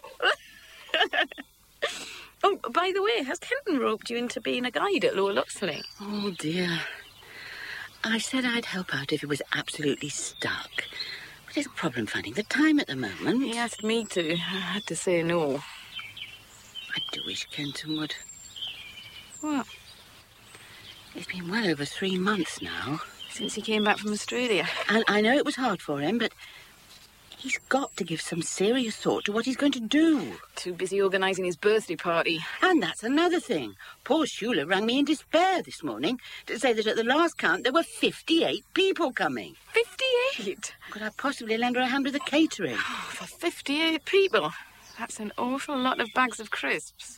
Oh, by the way, has Kenton roped you into being a guide at Lower Loxley? Oh, dear. I said I'd help out if he was absolutely stuck. But there's a problem finding the time at the moment. He asked me to. I had to say no. I do wish Kenton would. What? It's been well over three months now. Since he came back from Australia. And I know it was hard for him, but he's got to give some serious thought to what he's going to do. Too busy organising his birthday party. And that's another thing. Poor Shula rang me in despair this morning to say that at the last count there were fifty-eight people coming. fifty-eight? Could I possibly lend her a hand with the catering? Oh, for fifty-eight people? That's an awful lot of bags of crisps.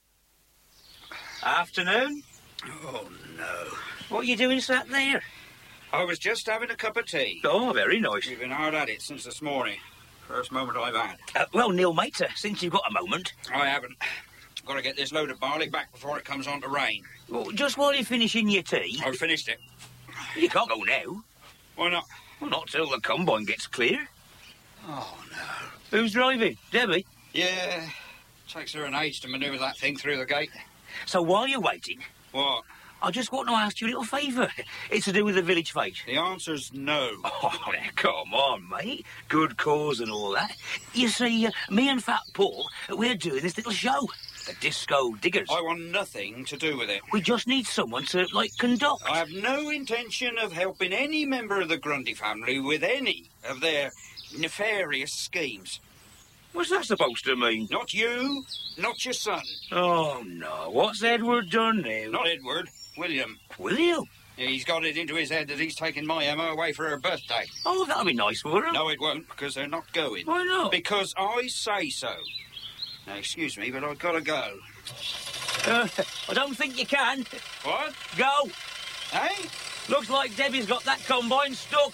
Afternoon. Oh, no. What are you doing sat there? I was just having a cup of tea. Oh, very nice. You've been hard at it since this morning. First moment I've had. Uh, well, Neil, mate, uh, since you've got a moment... I haven't. Got to get this load of barley back before it comes on to rain. Well, just while you're finishing your tea... I've finished it. You can't go now. Why not? Well, not till the combine gets clear. Oh, no. Who's driving? Debbie? Yeah. Takes her an age to manoeuvre that thing through the gate. So while you're waiting... What? I just want to ask you a little favour. It's to do with the village fete. The answer's no. Oh, now, come on, mate. Good cause and all that. You see, uh, me and Fat Paul, we're doing this little show. The Disco Diggers. I want nothing to do with it. We just need someone to, like, conduct. I have no intention of helping any member of the Grundy family with any of their nefarious schemes. What's that supposed to mean? Not you, not your son. Oh, no. What's Edward done now? Not Edward, William. William? Yeah, he's got it into his head that he's taking my Emma away for her birthday. Oh, that'll be nice for him. No, it won't, because they're not going. Why not? Because I say so. Now, excuse me, but I've got to go. Uh, I don't think you can. What? Go. Hey? Looks like Debbie's got that combine stuck.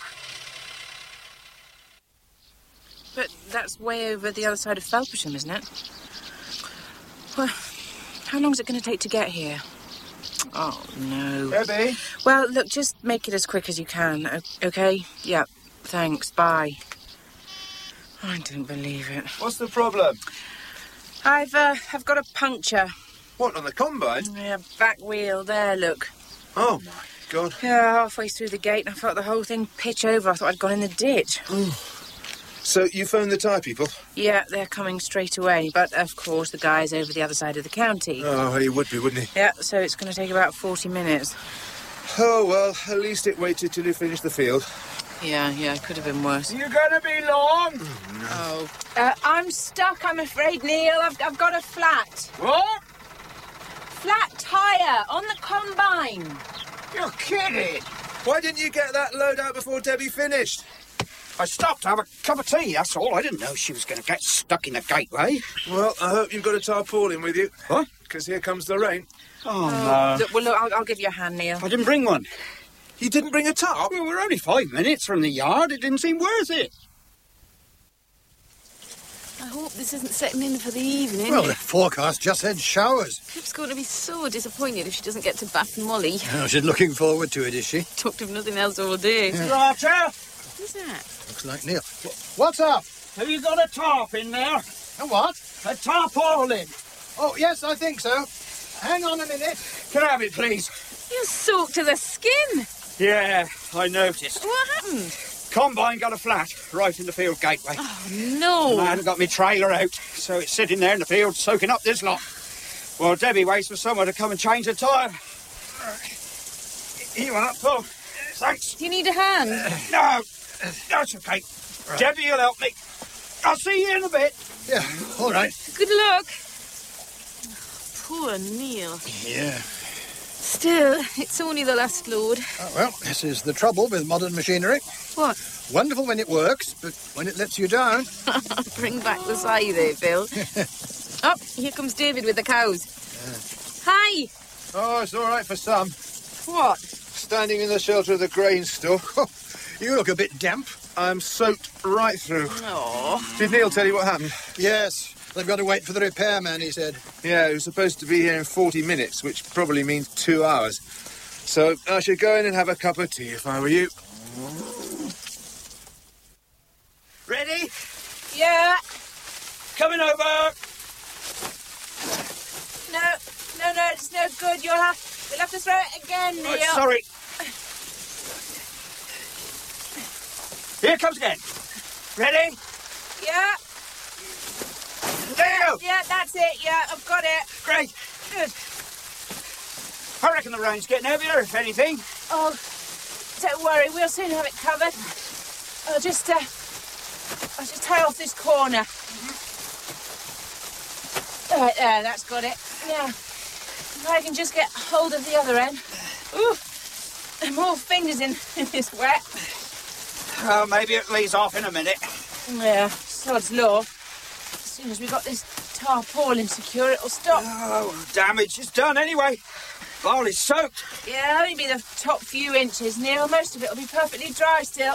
But that's way over the other side of Felpersham, isn't it? Well, how long is it going to take to get here? Oh, no. Debbie? Well, look, just make it as quick as you can, o- OK? Yeah, thanks, bye. I don't believe it. What's the problem? I've, uh, I've got a puncture. What, on the combine? Yeah, back wheel, there, look. Oh, my God. Yeah, halfway through the gate, and I felt the whole thing pitch over. I thought I'd gone in the ditch. So you phoned the tyre people? Yeah, they're coming straight away. But, of course, the guy's over the other side of the county. Oh, he would be, wouldn't he? Yeah, so it's going to take about forty minutes. Oh, well, at least it waited till you finished the field. Yeah, yeah, it could have been worse. You gonna be long? Oh. Uh, I'm stuck, I'm afraid, Neil. I've, I've got a flat. What? Flat tyre on the combine. You're kidding. Why didn't you get that load out before Debbie finished? I stopped to have a cup of tea, that's all. I didn't know she was going to get stuck in the gateway. Well, I hope you've got a tarpaulin with you. What? Because here comes the rain. Oh, no. Look, well, look, I'll, I'll give you a hand, Neil. I didn't bring one. You didn't bring a tarp? Well, we're only five minutes from the yard. It didn't seem worth it. I hope this isn't setting in for the evening. Well, the forecast just said showers. Pip's going to be so disappointed if she doesn't get to Bath and Molly. Oh, she's looking forward to it, is she? Talked of nothing else all day. Yeah. Roger, Who's that? Looks like Neil. Wh- What's up? have you got a tarp in there? A what? A tarpaulin. Oh, yes, I think so. Hang on a minute. Can I have it, please? You're soaked to the skin. Yeah, I noticed. What happened? Combine got a flat right in the field gateway. Oh, no. And I hadn't got my trailer out, so it's sitting there in the field soaking up this lot. Well, Debbie waits for someone to come and change the tyre. Here you are, Paul. Thanks. Do you need a hand? No, that's okay. Right. Debbie will help me. I'll see you in a bit. Yeah, all right. Good luck. Poor Neil. Yeah. Still, it's only the last load. Oh, well, this is the trouble with modern machinery. What? Wonderful when it works, but when it lets you down... Bring back the sigh there, Phil. Oh, here comes David with the cows. Yeah. Hi. Oh, it's all right for some. What? Standing in the shelter of the grain store. You look a bit damp. I'm soaked right through. Oh. Did Neil tell you what happened? Yes. They've got to wait for the repairman, he said. Yeah, he was supposed to be here in forty minutes, which probably means two hours. So I should go in and have a cup of tea if I were you. Ready? Yeah. Coming over. No, no, no, it's no good. You'll have, you'll have to throw it again, Neil. Oh, sorry. Here comes again. Ready? Yeah. There you go. Yeah, that's it. Yeah, I've got it. Great. Good. I reckon the rain's getting heavier, if anything. Oh, don't worry. We'll soon have it covered. I'll just, uh, I'll just tie off this corner. Right there, that's got it. Yeah. If I can just get hold of the other end. Ooh, more fingers in, in this wet. Oh, maybe it lays off in a minute. Yeah, sod's law. As soon as we got this tarpaulin secure, it'll stop. Oh, damage is done anyway. Bowl is soaked. Yeah, only be the top few inches, Neil. Most of it'll be perfectly dry still.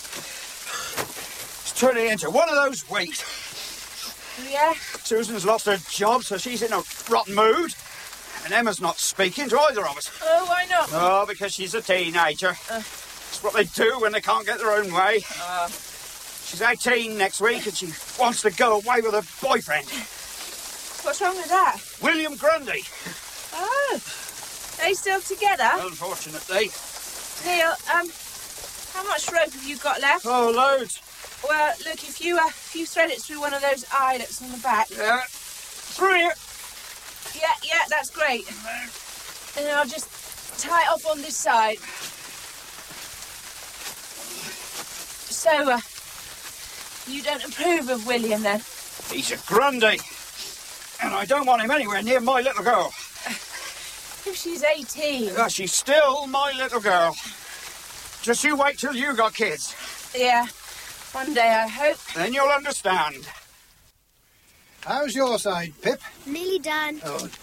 It's turning into one of those weeks. Yeah? Susan's lost her job, so she's in a rotten mood. And Emma's not speaking to either of us. Oh, why not? Oh, because she's a teenager. Uh, It's what they do when they can't get their own way. Uh, She's eighteen next week and she wants to go away with her boyfriend. what's wrong with that? William Grundy. Oh, they still together? Unfortunately. Neil, um, how much rope have you got left? Oh, loads. Well, look, if you, uh, if you thread it through one of those eyelets on the back. Yeah. Through here. Yeah, yeah, that's great. And I'll just tie it off on this side. So, uh, you don't approve of William, then? He's a Grundy. And I don't want him anywhere near my little girl. If she's eighteen. Uh, she's still my little girl. Just you wait till you got kids. Yeah, one day, I hope. Then you'll understand. How's your side, Pip? Nearly done. Oh,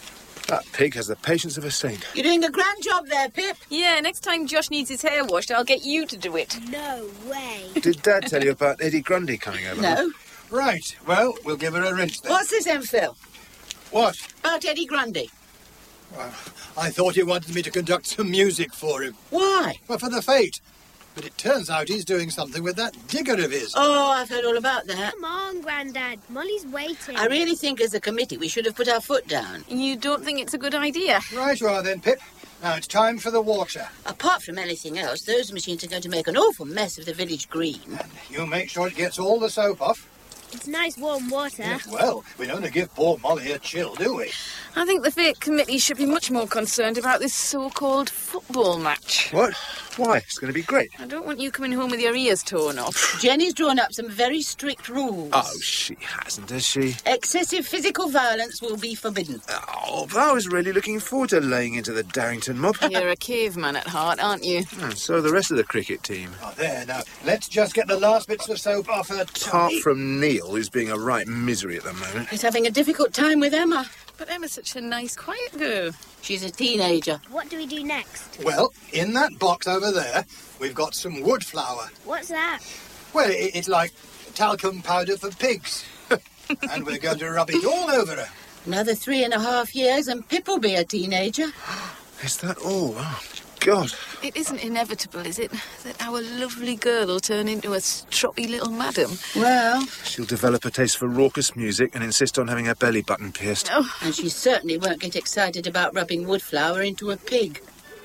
That pig has the patience of a saint. You're doing a grand job there, Pip. Yeah, next time Josh needs his hair washed, I'll get you to do it. No way. Did Dad tell you about Eddie Grundy coming over? No. Right, well, we'll give her a rinse then. What's this then, Phil? What? About Eddie Grundy. Well, I thought he wanted me to conduct some music for him. Why? Well, for the fete. But it turns out he's doing something with that digger of his. Oh, I've heard all about that. Come on, Grandad. Molly's waiting. I really think as a committee we should have put our foot down. You don't think it's a good idea? Right you are then, Pip. Now it's time for the water. Apart from anything else, those machines are going to make an awful mess of the village green. And you make sure it gets all the soap off. It's nice warm water. Yes, well, we don't give poor Molly a chill, do we? I think the Fate Committee should be much more concerned about this so-called football match. What? Why? It's going to be great. I don't want you coming home with your ears torn off. Jenny's drawn up some very strict rules. Oh, she hasn't, has she? Excessive physical violence will be forbidden. Oh, but I was really looking forward to laying into the Darrington mob. You're a caveman at heart, aren't you? And so are the rest of the cricket team. Oh, there, now, let's just get the last bits of soap off her Apart tummy. from Neil, who's being a right misery at the moment. He's having a difficult time with Emma. But Emma's such a nice, quiet girl. She's a teenager. What do we do next? Well, in that box over there, we've got some wood flour. What's that? Well, it, it's like talcum powder for pigs. And we're going to rub it all over her. Another three and a half years and Pip will be a teenager. Is that all? Oh, God. It isn't inevitable, is it, that our lovely girl will turn into a stroppy little madam? Well... She'll develop a taste for raucous music and insist on having her belly button pierced. Oh. And she certainly won't get excited about rubbing wood flour into a pig.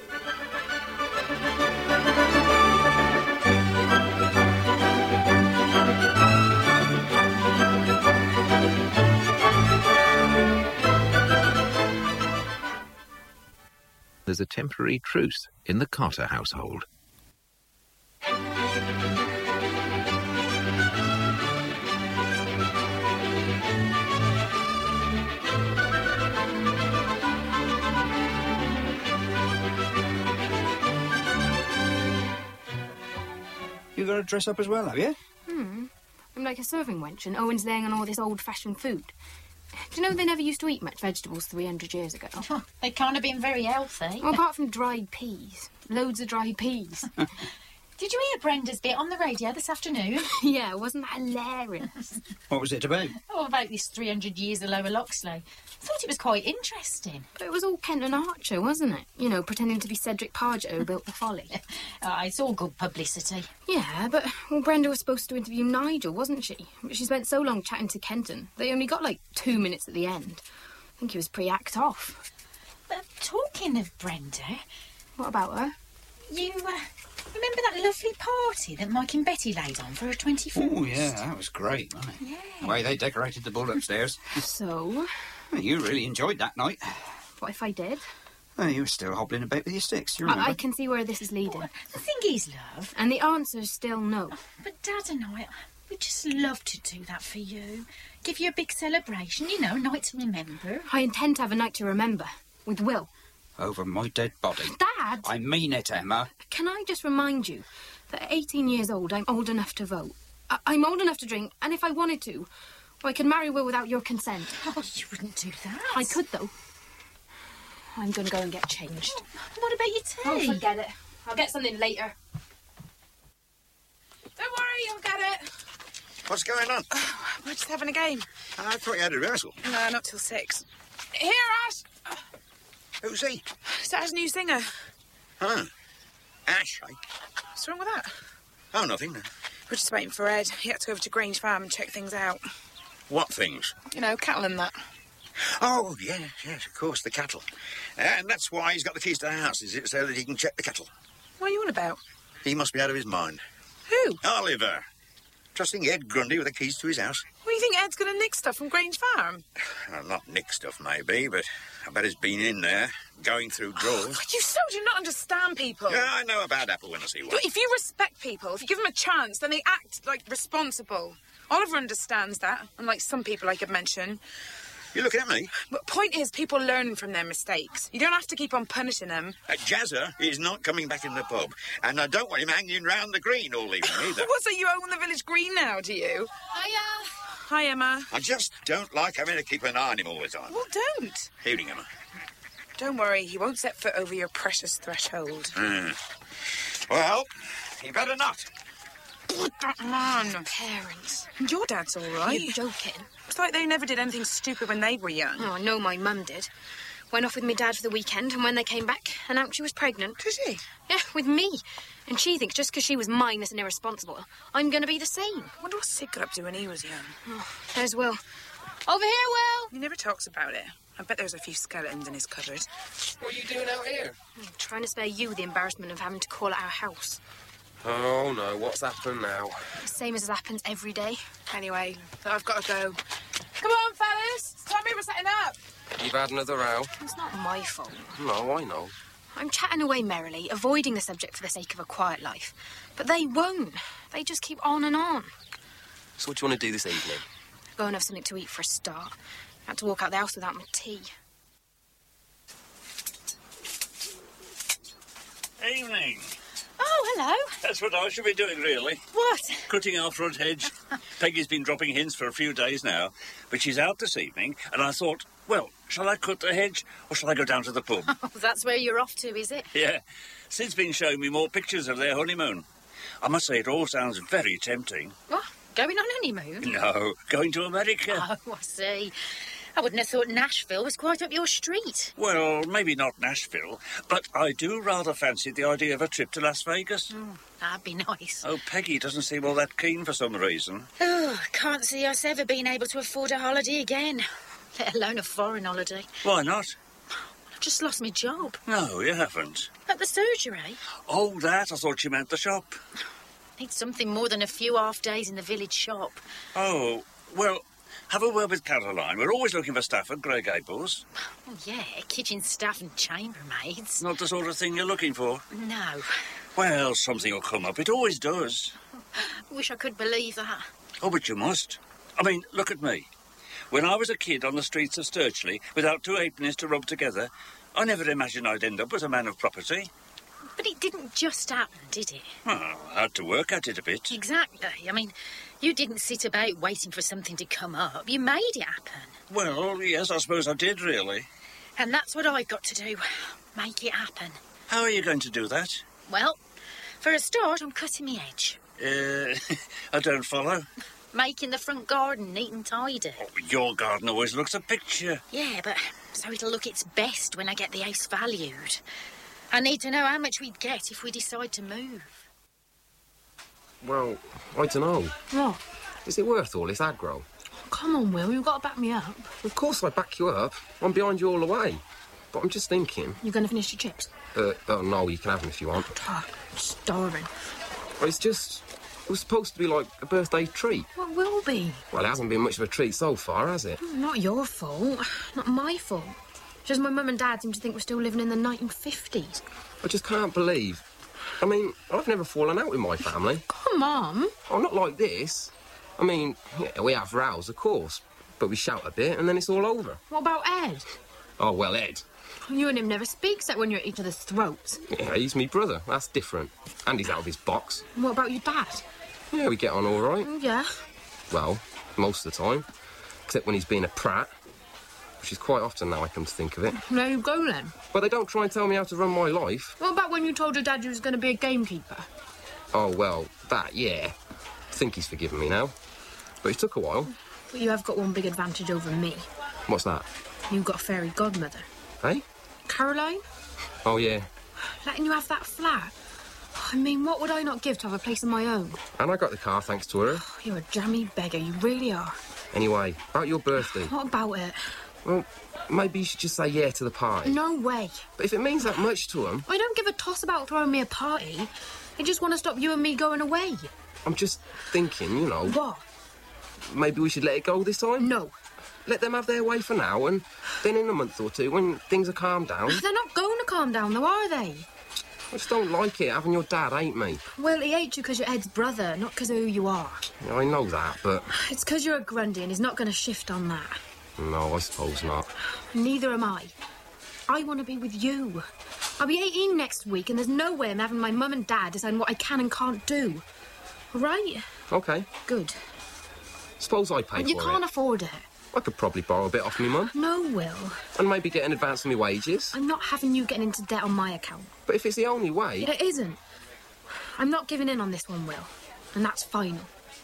There's a temporary truce in the Carter household. You got to dress up as well, have you? Hmm. I'm like a serving wench and Owen's laying on all this old-fashioned food. Do you know they never used to eat much vegetables three hundred years ago? Oh, they can't have been very healthy. Well, apart from dried peas. Loads of dried peas. Did you hear Brenda's bit on the radio this afternoon? Yeah, wasn't that hilarious? What was it about? Oh, about this three hundred years of Lower Loxley. I thought it was quite interesting. But it was all Kenton Archer, wasn't it? You know, pretending to be Cedric Parger who built the Folly. Oh, it's all good publicity. Yeah, but well, Brenda was supposed to interview Nigel, wasn't she? But she spent so long chatting to Kenton, they only got like two minutes at the end. I think he was pre-act off. But talking of Brenda... What about her? You, uh, remember that lovely party that Mike and Betty laid on for her twenty-fourth? Oh, yeah, that was great, wasn't it? Yeah. The way they decorated the bull upstairs. So? Well, you really enjoyed that night. What if I did? Well, you were still hobbling about with your sticks, you remember? I, I can see where this is leading. Well, the thing is, love... And the answer's still no. But Dad and I, we'd just love to do that for you. Give you a big celebration, you know, a night to remember. I intend to have a night to remember. With Will. Over my dead body. Dad! I mean it, Emma. Can I just remind you that at eighteen years old, I'm old enough to vote. I- I'm old enough to drink, and if I wanted to, well, I could marry Will without your consent. Oh, you wouldn't do that. I could, though. I'm going to go and get changed. Oh, what about your tea? Oh, forget it. I'll get something later. Don't worry, I'll get it. What's going on? We're just having a game. I thought you had a rehearsal. No, not till six. Here, Ash. Who's he? It's Ash's new singer. Oh. Ash, eh? What's wrong with that? Oh, nothing. We're just waiting for Ed. He had to go over to Grange Farm and check things out. What things? You know, cattle and that. Oh, yes, yes, of course, the cattle. And that's why he's got the keys to the house, is it? So that he can check the cattle. What are you on about? He must be out of his mind. Who? Oliver. Trusting Ed Grundy with the keys to his house. What do you think Ed's going to nick stuff from Grange Farm? Well, not nick stuff, maybe, but I bet he's been in there, going through drawers. You so do not understand people. Yeah, I know a bad apple when I see one. But if you respect people, if you give them a chance, then they act, like, responsible. Oliver understands that, unlike some people I could mention. You're looking at me? But point is, people learn from their mistakes. You don't have to keep on punishing them. Uh, Jazza is not coming back in the pub, and I don't want him hanging round the green all evening either. What, so you own the village green now, do you? Hiya. Hi, Emma. I just don't like having to keep an eye on him all the time. Well, don't. Evening, Emma. Don't worry, he won't set foot over your precious threshold. Hmm. Well, he better not. Come on. Parents. And your dad's all right. You're joking. It's like they never did anything stupid when they were young. Oh, I know my mum did. Went off with me dad for the weekend, and when they came back, announced she was pregnant. Did she? Yeah, with me. And she thinks just because she was mindless and irresponsible, I'm going to be the same. I wonder what Sid got up to when he was young. Oh, there's Will. Over here, Will! He never talks about it. I bet there's a few skeletons in his cupboard. What are you doing out here? I'm trying to spare you the embarrassment of having to call at our house. Oh, no, what's happened now? Same as it happens every day. Anyway, I've got to go. Come on, fellas. It's time we were setting up. You've had another row? It's not my fault. No, I know. I'm chatting away merrily, avoiding the subject for the sake of a quiet life. But they won't. They just keep on and on. So what do you want to do this evening? Go and have something to eat for a start. I had to walk out the house without my tea. Evening. Oh, hello. That's what I should be doing, really. What? Cutting our front hedge. Peggy's been dropping hints for a few days now, but she's out this evening, and I thought, well, shall I cut the hedge, or shall I go down to the pub? Oh, that's where you're off to, is it? Yeah. Sid's been showing me more pictures of their honeymoon. I must say, it all sounds very tempting. What? Going on honeymoon? No, going to America. Oh, I see. I wouldn't have thought Nashville was quite up your street. Well, maybe not Nashville, but I do rather fancy the idea of a trip to Las Vegas. Mm, that'd be nice. Oh, Peggy doesn't seem all that keen for some reason. Oh, can't see us ever being able to afford a holiday again, let alone a foreign holiday. Why not? I've just lost my job. No, you haven't. At the surgery. Oh, that? I thought you meant the shop. Need something more than a few half days in the village shop. Oh, well, have a word with Caroline. We're always looking for staff at Grey Gables. Oh, yeah, kitchen staff and chambermaids. Not the sort of thing you're looking for? No. Well, something will come up. It always does. Wish I could believe that. Oh, but you must. I mean, look at me. When I was a kid on the streets of Sturchley, without two halfpennies to rub together, I never imagined I'd end up as a man of property. But it didn't just happen, did it? Well, I had to work at it a bit. Exactly. I mean, you didn't sit about waiting for something to come up. You made it happen. Well, yes, I suppose I did, really. And that's what I've got to do. Make it happen. How are you going to do that? Well, for a start, I'm cutting my edge. Uh, I don't follow. Making the front garden neat and tidy. Oh, your garden always looks a picture. Yeah, but so it'll look its best when I get the house valued. I need to know how much we'd get if we decide to move. Well, I don't know. What? Is it worth all this aggro? Come on, Will, you've got to back me up. Of course I back you up. I'm behind you all the way. But I'm just thinking... You're going to finish your chips? Uh, oh, no, you can have them if you want. Oh, starving. Well, it's just... It was supposed to be like a birthday treat. What will be? Well, it hasn't been much of a treat so far, has it? Not your fault. Not my fault. Just my mum and dad seem to think we're still living in the nineteen fifties. I just can't believe... I mean, I've never fallen out with my family. Come on. Oh, not like this. I mean, yeah, we have rows, of course, but we shout a bit and then it's all over. What about Ed? Oh, well, Ed. You and him never speak except when you're at each other's throats. Yeah, he's me brother. That's different. And he's out of his box. What about your dad? Yeah, we get on all right. Yeah. Well, most of the time. Except when he's being a prat. Which is quite often now, I come to think of it. There you go, then. But they don't try and tell me how to run my life. What about when you told your dad you was going to be a gamekeeper? Oh, well, that, yeah. I think he's forgiven me now. But it took a while. But you have got one big advantage over me. What's that? You've got a fairy godmother. Hey? Caroline? Oh, yeah. Letting you have that flat. I mean, what would I not give to have a place of my own? And I got the car thanks to her. You're a jammy beggar, you really are. Anyway, about your birthday. What about it? Well, maybe you should just say yeah to the party. No way. But if it means that much to them... I don't give a toss about throwing me a party. They just want to stop you and me going away. I'm just thinking, you know... What? Maybe we should let it go this time? No. Let them have their way for now, and then in a month or two, when things are calmed down... They're not going to calm down, though, are they? I just don't like it, having your dad hate me. Well, he hates you because you're Ed's brother, not because of who you are. Yeah, I know that, but... It's because you're a Grundy, and he's not going to shift on that. No, I suppose not. Neither am I. I want to be with you. I'll be eighteen next week, and there's no way I'm having my mum and dad deciding what I can and can't do. All right? OK. Good. Suppose I pay you for it. You can't afford it. I could probably borrow a bit off me mum. No, Will. And maybe get an advance on my wages. I'm not having you getting into debt on my account. But if it's the only way... It isn't. I'm not giving in on this one, Will. And that's final.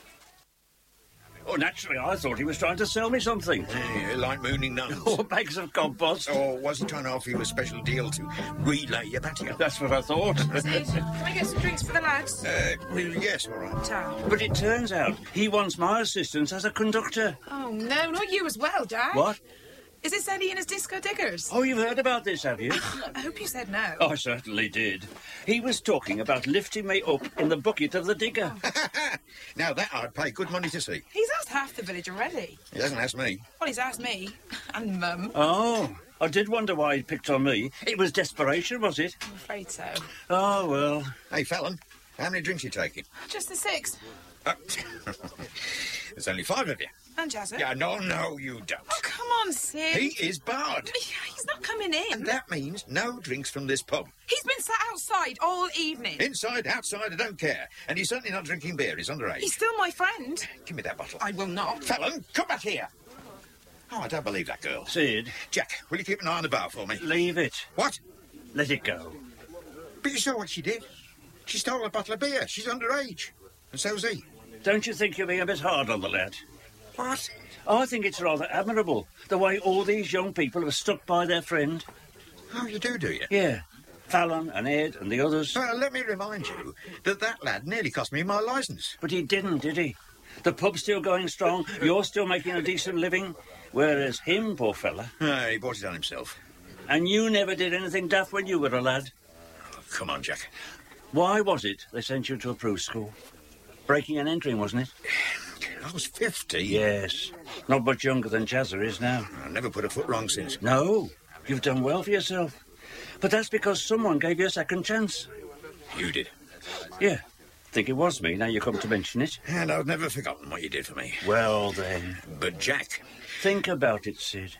Oh, naturally, I thought he was trying to sell me something. Yeah, like mooning nuns. Or bags of compost. Or was he trying to offer you a special deal to relay your patio? That's what I thought. Sid, can I get some drinks for the lads? Uh, well, yes, all right. Ta. But it turns out he wants my assistance as a conductor. Oh, no, not you as well, Dad. What? Is this Eddie and his disco diggers? Oh, you've heard about this, have you? I hope you said no. I certainly did. He was talking about lifting me up in the bucket of the digger. Now that I'd pay good money to see. He's asked half the village already. He hasn't asked me. Well, he's asked me. And Mum. Oh, I did wonder why he picked on me. It was desperation, was it? I'm afraid so. Oh, well. Hey, Fallon, how many drinks you taking? Just the six. Uh, There's only five of you. And Jazza. Yeah, no, no, you don't. Oh, come on, Sid. He is barred. He's not coming in. And that means no drinks from this pub. He's been sat outside all evening. Inside, outside, I don't care. And he's certainly not drinking beer. He's underage. He's still my friend. Give me that bottle. I will not. Fallon, come back here. Oh, I don't believe that girl. Sid. Jack, will you keep an eye on the bar for me? Leave it. What? Let it go. But you saw what she did. She stole a bottle of beer. She's underage. And so's he. Don't you think you're being a bit hard on the lad? What? I think it's rather admirable, the way all these young people have stuck by their friend. Oh, you do, do you? Yeah. Fallon and Ed and the others. Well, let me remind you that that lad nearly cost me my licence. But he didn't, did he? The pub's still going strong, you're still making a decent living, whereas him, poor fella... Uh, he bought it on himself. And you never did anything daft when you were a lad. Oh, come on, Jack. Why was it they sent you to a proof school? Breaking and entering, wasn't it? I was fifty. Yes. Not much younger than Jazza is now. I've never put a foot wrong since. No. You've done well for yourself. But that's because someone gave you a second chance. You did? Yeah. Think it was me, now you come to mention it. And I've never forgotten what you did for me. Well, then. But, Jack... Think about it, Sid.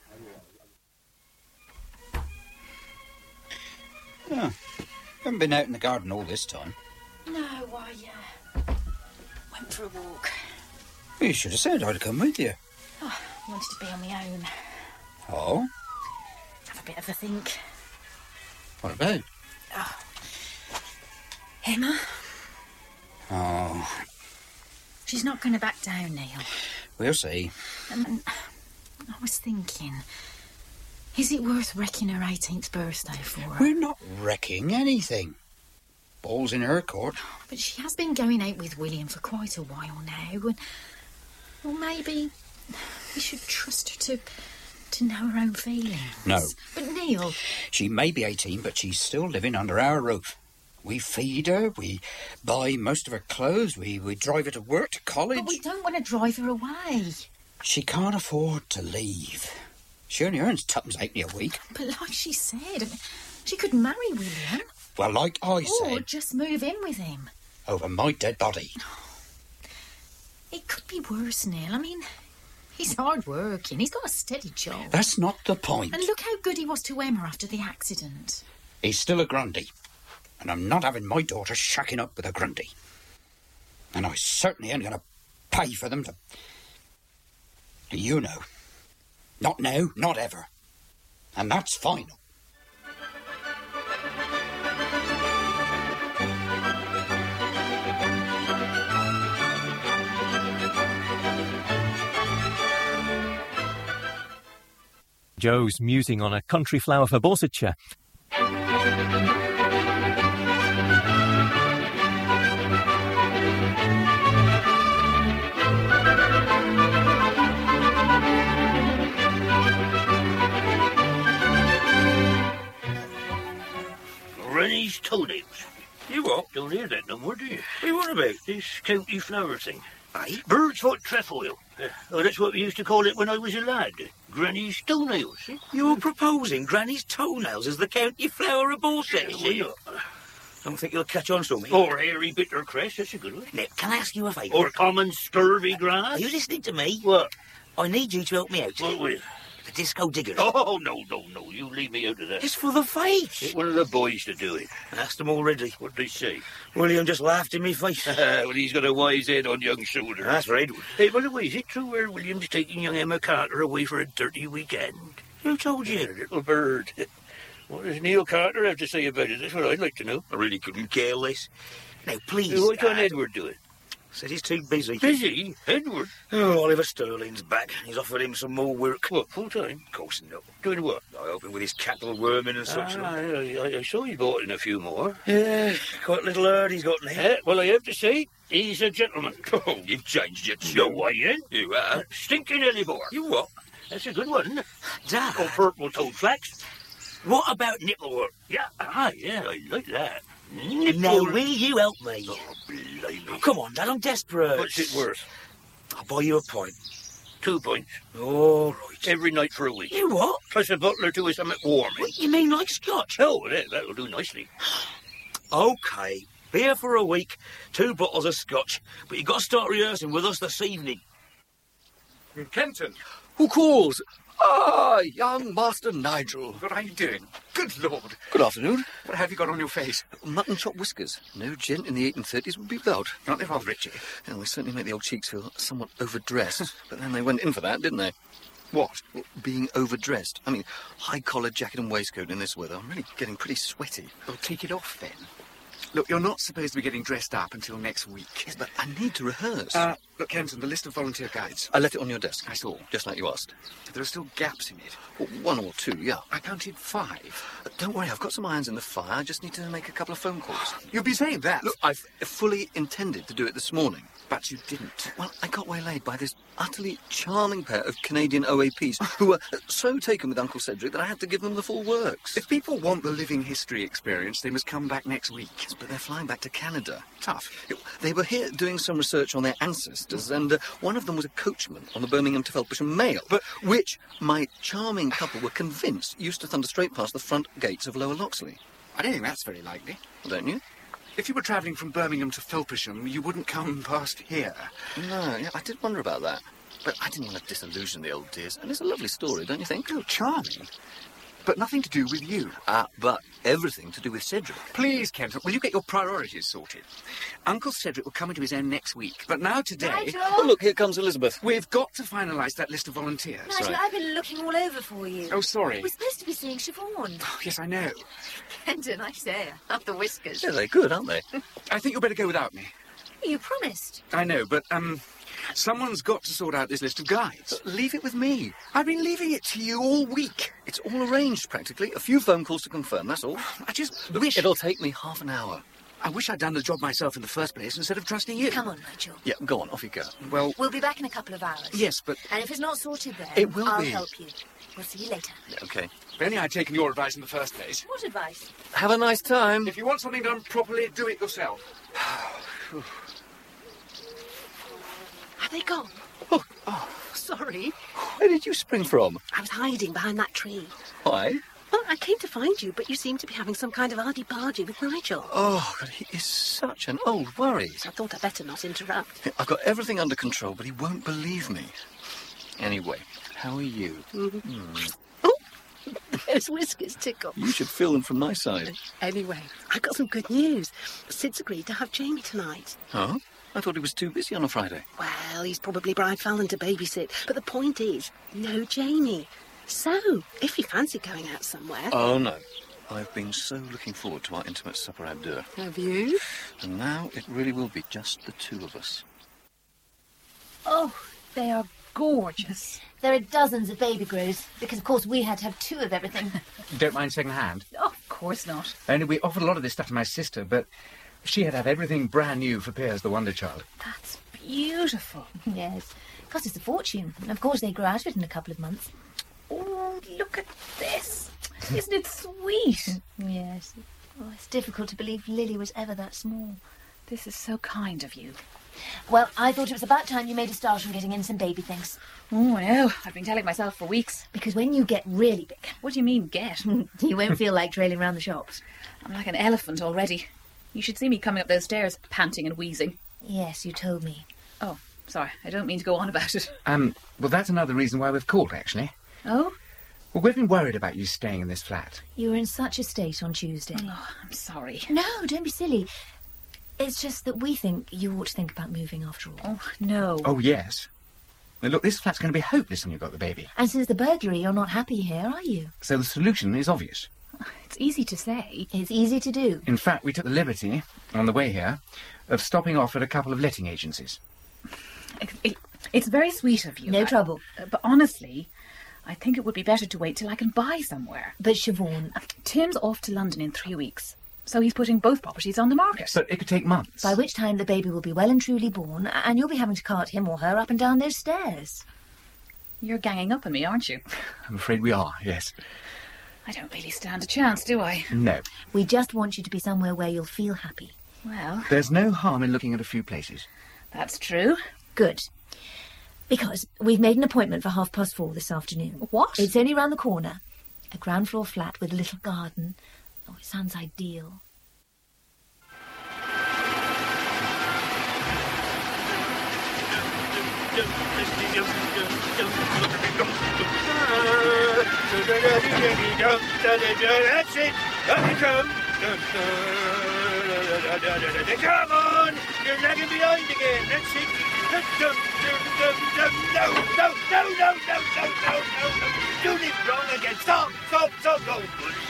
Oh, haven't been out in the garden all this time. No, I uh, went for a walk. Well, you should have said I'd come with you. Oh, I wanted to be on my own. Oh? Have a bit of a think. What about? Oh. Emma? Oh. She's not going to back down, Neil. We'll see. And I was thinking, is it worth wrecking her eighteenth birthday for her? We're not wrecking anything. Ball's in her court. But she has been going out with William for quite a while now, and well, maybe we should trust her to to know her own feelings. No. But Neil, she may be eighteen, but she's still living under our roof. We feed her, we buy most of her clothes, we, we drive her to work, to college. but we don't want to drive her away. She can't afford to leave. She only earns tuppence halfpenny a week. But like she said, I mean, she could marry William. Well, like I Or said, just move in with him. over my dead body. It could be worse, Neil. I mean, he's hard working. He's got a steady job. That's not the point. And look how good he was to Emma after the accident. He's still a Grundy. And I'm not having my daughter shacking up with a Grundy. And I certainly ain't going to pay for them to... You know. Not now, not ever. And that's final. Joe's musing on a country flower for Borsetshire. Rennie's toenails. You what? Don't hear that no more, do you? What do you want about? This county flower thing. Aye? Bird's foot trefoil. Uh, oh, that's what we used to call it when I was a lad. Granny's toenails. See? You're proposing Granny's toenails as the county flower of Borset, see? Yeah, don't think you'll catch on to me. Or hairy bitter cress, that's a good one. Now, can I ask you a favour? Or common scurvy grass. Are you listening to me? What? I need you to help me out. What with? the disco diggers. Oh, no, no, no. You leave me out of that. It's for the fete. Get one of the boys to do it. Asked them already. What'd they say? William just laughed in me face. Well, he's got a wise head on young shoulders. That's for Edward. Hey, by the way, is it true where William's taking young Emma Carter away for a dirty weekend? Who told you? A little bird. What does Neil Carter have to say about it? That's what I'd like to know. I really couldn't care less. Now, please. Why can't uh, Edward do it? Said he's too busy. Busy? Edward? Oh, Oliver Sterling's back. He's offered him some more work. What, full time? Of course not. Doing what? I help him with his cattle worming and such. Ah, like. I, I, I saw he bought in a few more. Yeah, quite a little herd he's got now. Uh, well, I have to say, he's a gentleman. Oh, you've changed your tune. No, I ain't. You are. Stinking Ellibore. You what? That's a good one. Dad. Or purple-toed flax. What about nipple work? Yeah, ah, yeah, I like that. Now, will you help me? Oh, blimey. Come on, Dad, I'm desperate. What's it worth? I'll buy you a pint. Two pints. All right. Every night for a week. You what? Plus a butler to us something warming. What, you mean like scotch? Oh, that, that'll do nicely. OK. Beer for a week, two bottles of scotch. But you've got to start rehearsing with us this evening. Kenton. Who calls? Ah, young Master Nigel. What are you doing? Good Lord. Good afternoon. What have you got on your face? Mutton chop whiskers. No gent in the eighteen thirties would be without. Aren't they rather Richie? Yeah, they certainly make the old cheeks feel somewhat overdressed. But then they went in for that, didn't they? What? Well, being overdressed. I mean, high-collar jacket and waistcoat in this weather. I'm really getting pretty sweaty. Well, take it off, then. Look, you're not supposed to be getting dressed up until next week. Yes, but I need to rehearse. Uh, look, Kenton, the list of volunteer guides. I left it on your desk. I saw. Just like you asked. There are still gaps in it. Well, one or two, yeah. I counted five. Uh, don't worry, I've got some irons in the fire. I just need to make a couple of phone calls. You'll be saying that. Look, I've fully intended to do it this morning. But you didn't. Well, I got waylaid by this utterly charming pair of Canadian O A Ps who were so taken with Uncle Cedric that I had to give them the full works. If people want the living history experience, they must come back next week. Yes, but they're flying back to Canada. Tough. They were here doing some research on their ancestors, and uh, one of them was a coachman on the Birmingham to Felpersham Mail, but which my charming couple were convinced used to thunder straight past the front gates of Lower Loxley. I don't think that's very likely. Don't you? If you were travelling from Birmingham to Felpersham, you wouldn't come past here. No, yeah, I did wonder about that. But I didn't want to disillusion the old dears. And it's a lovely story, don't you think? Oh, charming. But nothing to do with you. Ah, but everything to do with Cedric. Please, Kenton, will you get your priorities sorted? Uncle Cedric will come into his own next week. But now today... Nigel! Oh, look, here comes Elizabeth. We've got to finalise that list of volunteers. Nigel, I've been looking all over for you. Oh, sorry. We're supposed to be seeing Siobhan. Oh, yes, I know. Kenton, I say, up the whiskers. Yeah, they're good, aren't they? I think you'd better go without me. You promised. I know, but, um... someone's got to sort out this list of guides. But leave it with me. I've been leaving it to you all week. It's all arranged, practically. A few phone calls to confirm, that's all. I just Look, wish... It'll take me half an hour. I wish I'd done the job myself in the first place instead of trusting you. Come on, Nigel. Yeah, go on, off you go. Well... We'll be back in a couple of hours. Yes, but... And if it's not sorted then, It will I'll be. help you. We'll see you later. Yeah, OK. If only I'd taken your advice in the first place. What advice? Have a nice time. If you want something done properly, do it yourself. Have they gone? Oh, oh, sorry. Where did you spring from? I was hiding behind that tree. Why? Well, I came to find you, but you seem to be having some kind of argy-bargy with Nigel. Oh, God, he is such an old worry. I thought I'd better not interrupt. I've got everything under control, but he won't believe me. Anyway, how are you? Mm-hmm. Mm. Oh, there's Whiskers tickle. You should feel them from my side. Anyway, I've got some good news. Sid's agreed to have Jamie tonight. Oh? I thought he was too busy on a Friday. Well, he's probably Bride Fallon to babysit. But the point is, no Jamie. So, if you fancy going out somewhere... Oh, no. I've been so looking forward to our intimate supper à deux. Have you? And now it really will be just the two of us. Oh, they are gorgeous. There are dozens of baby grows, because of course we had to have two of everything. You don't mind second hand? Oh, of course not. Only we offered a lot of this stuff to my sister, but she had to have everything brand new for Piers, the wonder child. That's beautiful. Yes. Cost us a fortune. And of course they grow out of it in a couple of months. Oh, look at this. Isn't it sweet? Yes. Oh, it's difficult to believe Lily was ever that small. This is so kind of you. Well, I thought it was about time you made a start on getting in some baby things. Oh, I know. I've been telling myself for weeks. Because when you get really big... What do you mean, get? You won't feel like trailing around the shops. I'm like an elephant already. You should see me coming up those stairs, panting and wheezing. Yes, you told me. Oh, sorry. I don't mean to go on about it. Um, well, that's another reason why we've called, actually. Oh? Well, we've been worried about you staying in this flat. You were in such a state on Tuesday. Oh, I'm sorry. No, don't be silly. It's just that we think you ought to think about moving after all. Oh, no. Oh, yes. Now, look, this flat's going to be hopeless when you've got the baby. And since the burglary, you're not happy here, are you? So the solution is obvious. It's easy to say. It's easy to do. In fact, we took the liberty, on the way here, of stopping off at a couple of letting agencies. It, it, it's very sweet of you. No I- trouble. uh, But honestly, I think it would be better to wait till I can buy somewhere. But Siobhan... Tim's off to London in three weeks, so he's putting both properties on the market. But it could take months. By which time the baby will be well and truly born, and you'll be having to cart him or her up and down those stairs. You're ganging up on me, aren't you? I'm afraid we are, yes. I don't really stand a chance, do I? No. We just want you to be somewhere where you'll feel happy. Well, There's no harm in looking at a few places. that's true. Good. Because we've made an appointment for half past four this afternoon. What? It's only round the corner. A ground floor flat with a little garden. Oh, it sounds ideal. That's it. Up you come. Come on. You're lagging behind again. That's it. No, no, no, no, no, no, no, no, no, no. Doing it wrong again. Stop, stop, stop. Oh,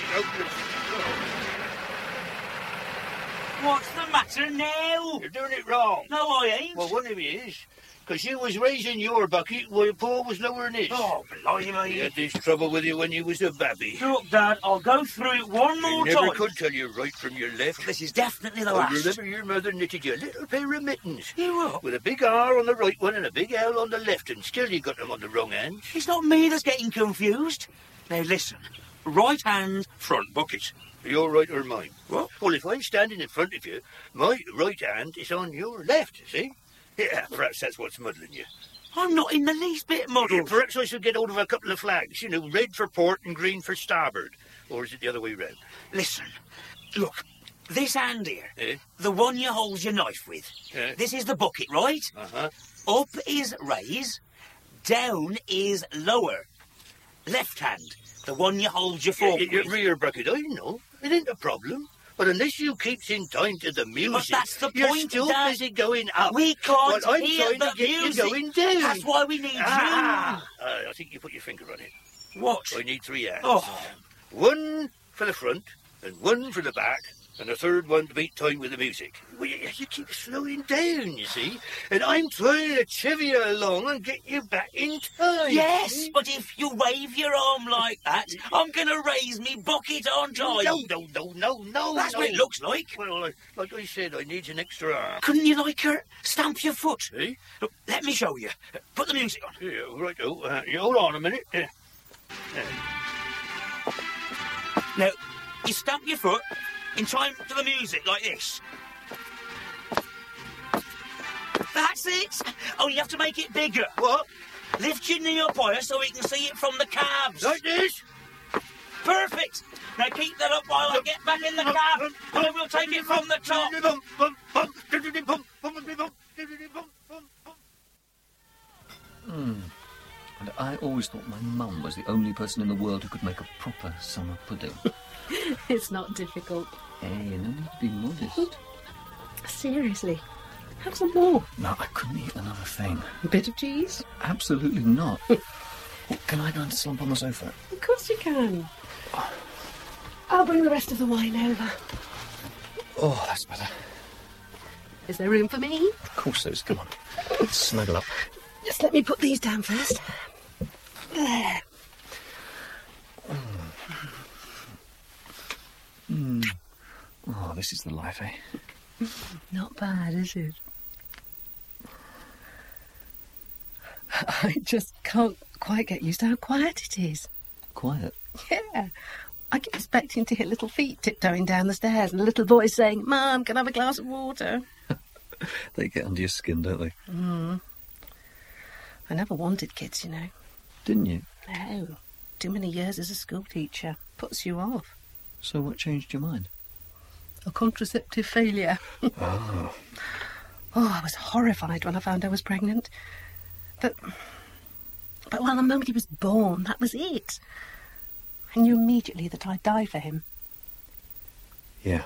What's the matter now? you're doing it wrong. No, I ain't. Well, one of you is. Because you was raising your bucket while Paul was lowering his. Oh, blimey. He had this trouble with you when you was a babby. Look, Dad, I'll go through it one You more never time. could tell your right from your left. This is definitely the I last. remember your mother knitted you a little pair of mittens. You what? With a big R on the right one and a big L on the left, and still you got them on the wrong hand. It's not me that's getting confused. Now, listen. Right hand, Front bucket. Your right or mine? What? Well, if I'm standing in front of you, my right hand is on your left, see? Yeah, perhaps that's what's muddling you. I'm not in the least bit muddled. Perhaps I should get hold of a couple of flags, you know, red for port and green for starboard. Or is it the other way round? Listen, look, this hand here, Eh? the one you hold your knife with, Eh? this is the bucket, right? Uh-huh. Up is raise, down is lower. Left hand, the one you hold your fork Yeah, your with. rear bucket, I know. It ain't a problem. But unless you keeps in time to the music, But that's the you're point, still Dad. busy going up. We can't While I'm hear trying the to get music. you going down. That's why we need ah, uh, I think you put your finger on it. you. What? I need three hands. Oh, One for the front, and one for the back, and a third one to beat time with the music. Well, you, you keep slowing down, you see. And I'm trying to chivvy you along and get you back in time. yes, but if you wave your arm like that, I'm going to raise me bucket, aren't I? No, no, no, no, no. That's no. what it looks like. Well, I, like I said, I need an extra arm. Couldn't you, like her, stamp your foot? Eh? Look, let me show you. Put the music on. Yeah, right. Oh, uh, you hold on a minute. Yeah. Now, you stamp your foot in time to the music like this. That's it. Only you have to make it bigger. What? Lift your knee up higher so we can see it from the cabs. Like this? Perfect. Now keep that up while I get back in the cab, and then we'll take it from the top. Hmm. And I always thought my mum was the only person in the world who could make a proper summer pudding. It's not difficult. Hey, no need to be modest. Seriously. Have some more. No, I couldn't eat another thing. A bit of cheese? Absolutely not. Oh, can I go and slump on the sofa? Of course you can. I'll bring the rest of the wine over. Oh, that's better. Is there room for me? Of course there is. Come on. Snuggle up. Just let me put these down first. There. Mm. Oh, this is the life, eh? Not bad, is it? I just can't quite get used to how quiet it is. Quiet. Yeah. I keep expecting to hear little feet tiptoeing down the stairs and a little voice saying, Mum, can I have a glass of water? They get under your skin, don't they? Mm. I never wanted kids, you know. Didn't you? No. Too many years as a school teacher. Puts you off. So what changed your mind? A contraceptive failure. Oh. Oh, I was horrified when I found I was pregnant. But, but well, the moment he was born, that was it. and knew immediately that I'd die for him. Yeah.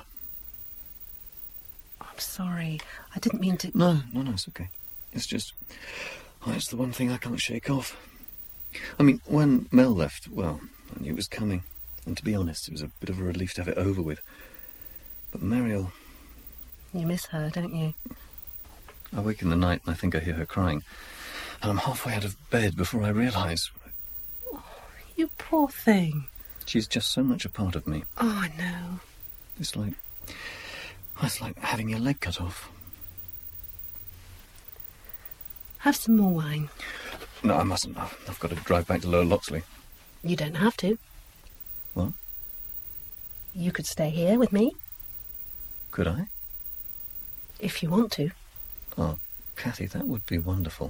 I'm sorry. I didn't mean to... No, no, no, it's okay. It's just... Oh, it's the one thing I can't shake off. I mean, when Mel left, well, I knew it was coming. And to be honest, it was a bit of a relief to have it over with. But Mariel... You miss her, don't you? I wake in the night and I think I hear her crying. And I'm halfway out of bed before I realise... Oh, you poor thing. She's just so much a part of me. Oh, I know. It's like... It's like having your leg cut off. Have some more wine. No, I mustn't. I've, I've got to drive back to Lower Loxley. You don't have to. What? You could stay here with me. Could I? If you want to. Oh, Kathy, that would be wonderful.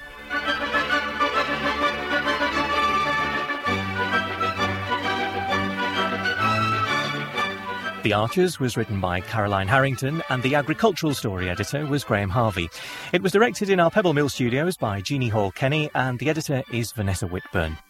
The Archers was written by Caroline Harrington and the agricultural story editor was Graham Harvey. It was directed in our Pebble Mill studios by Jeannie Hall Kenny and the editor is Vanessa Whitburn.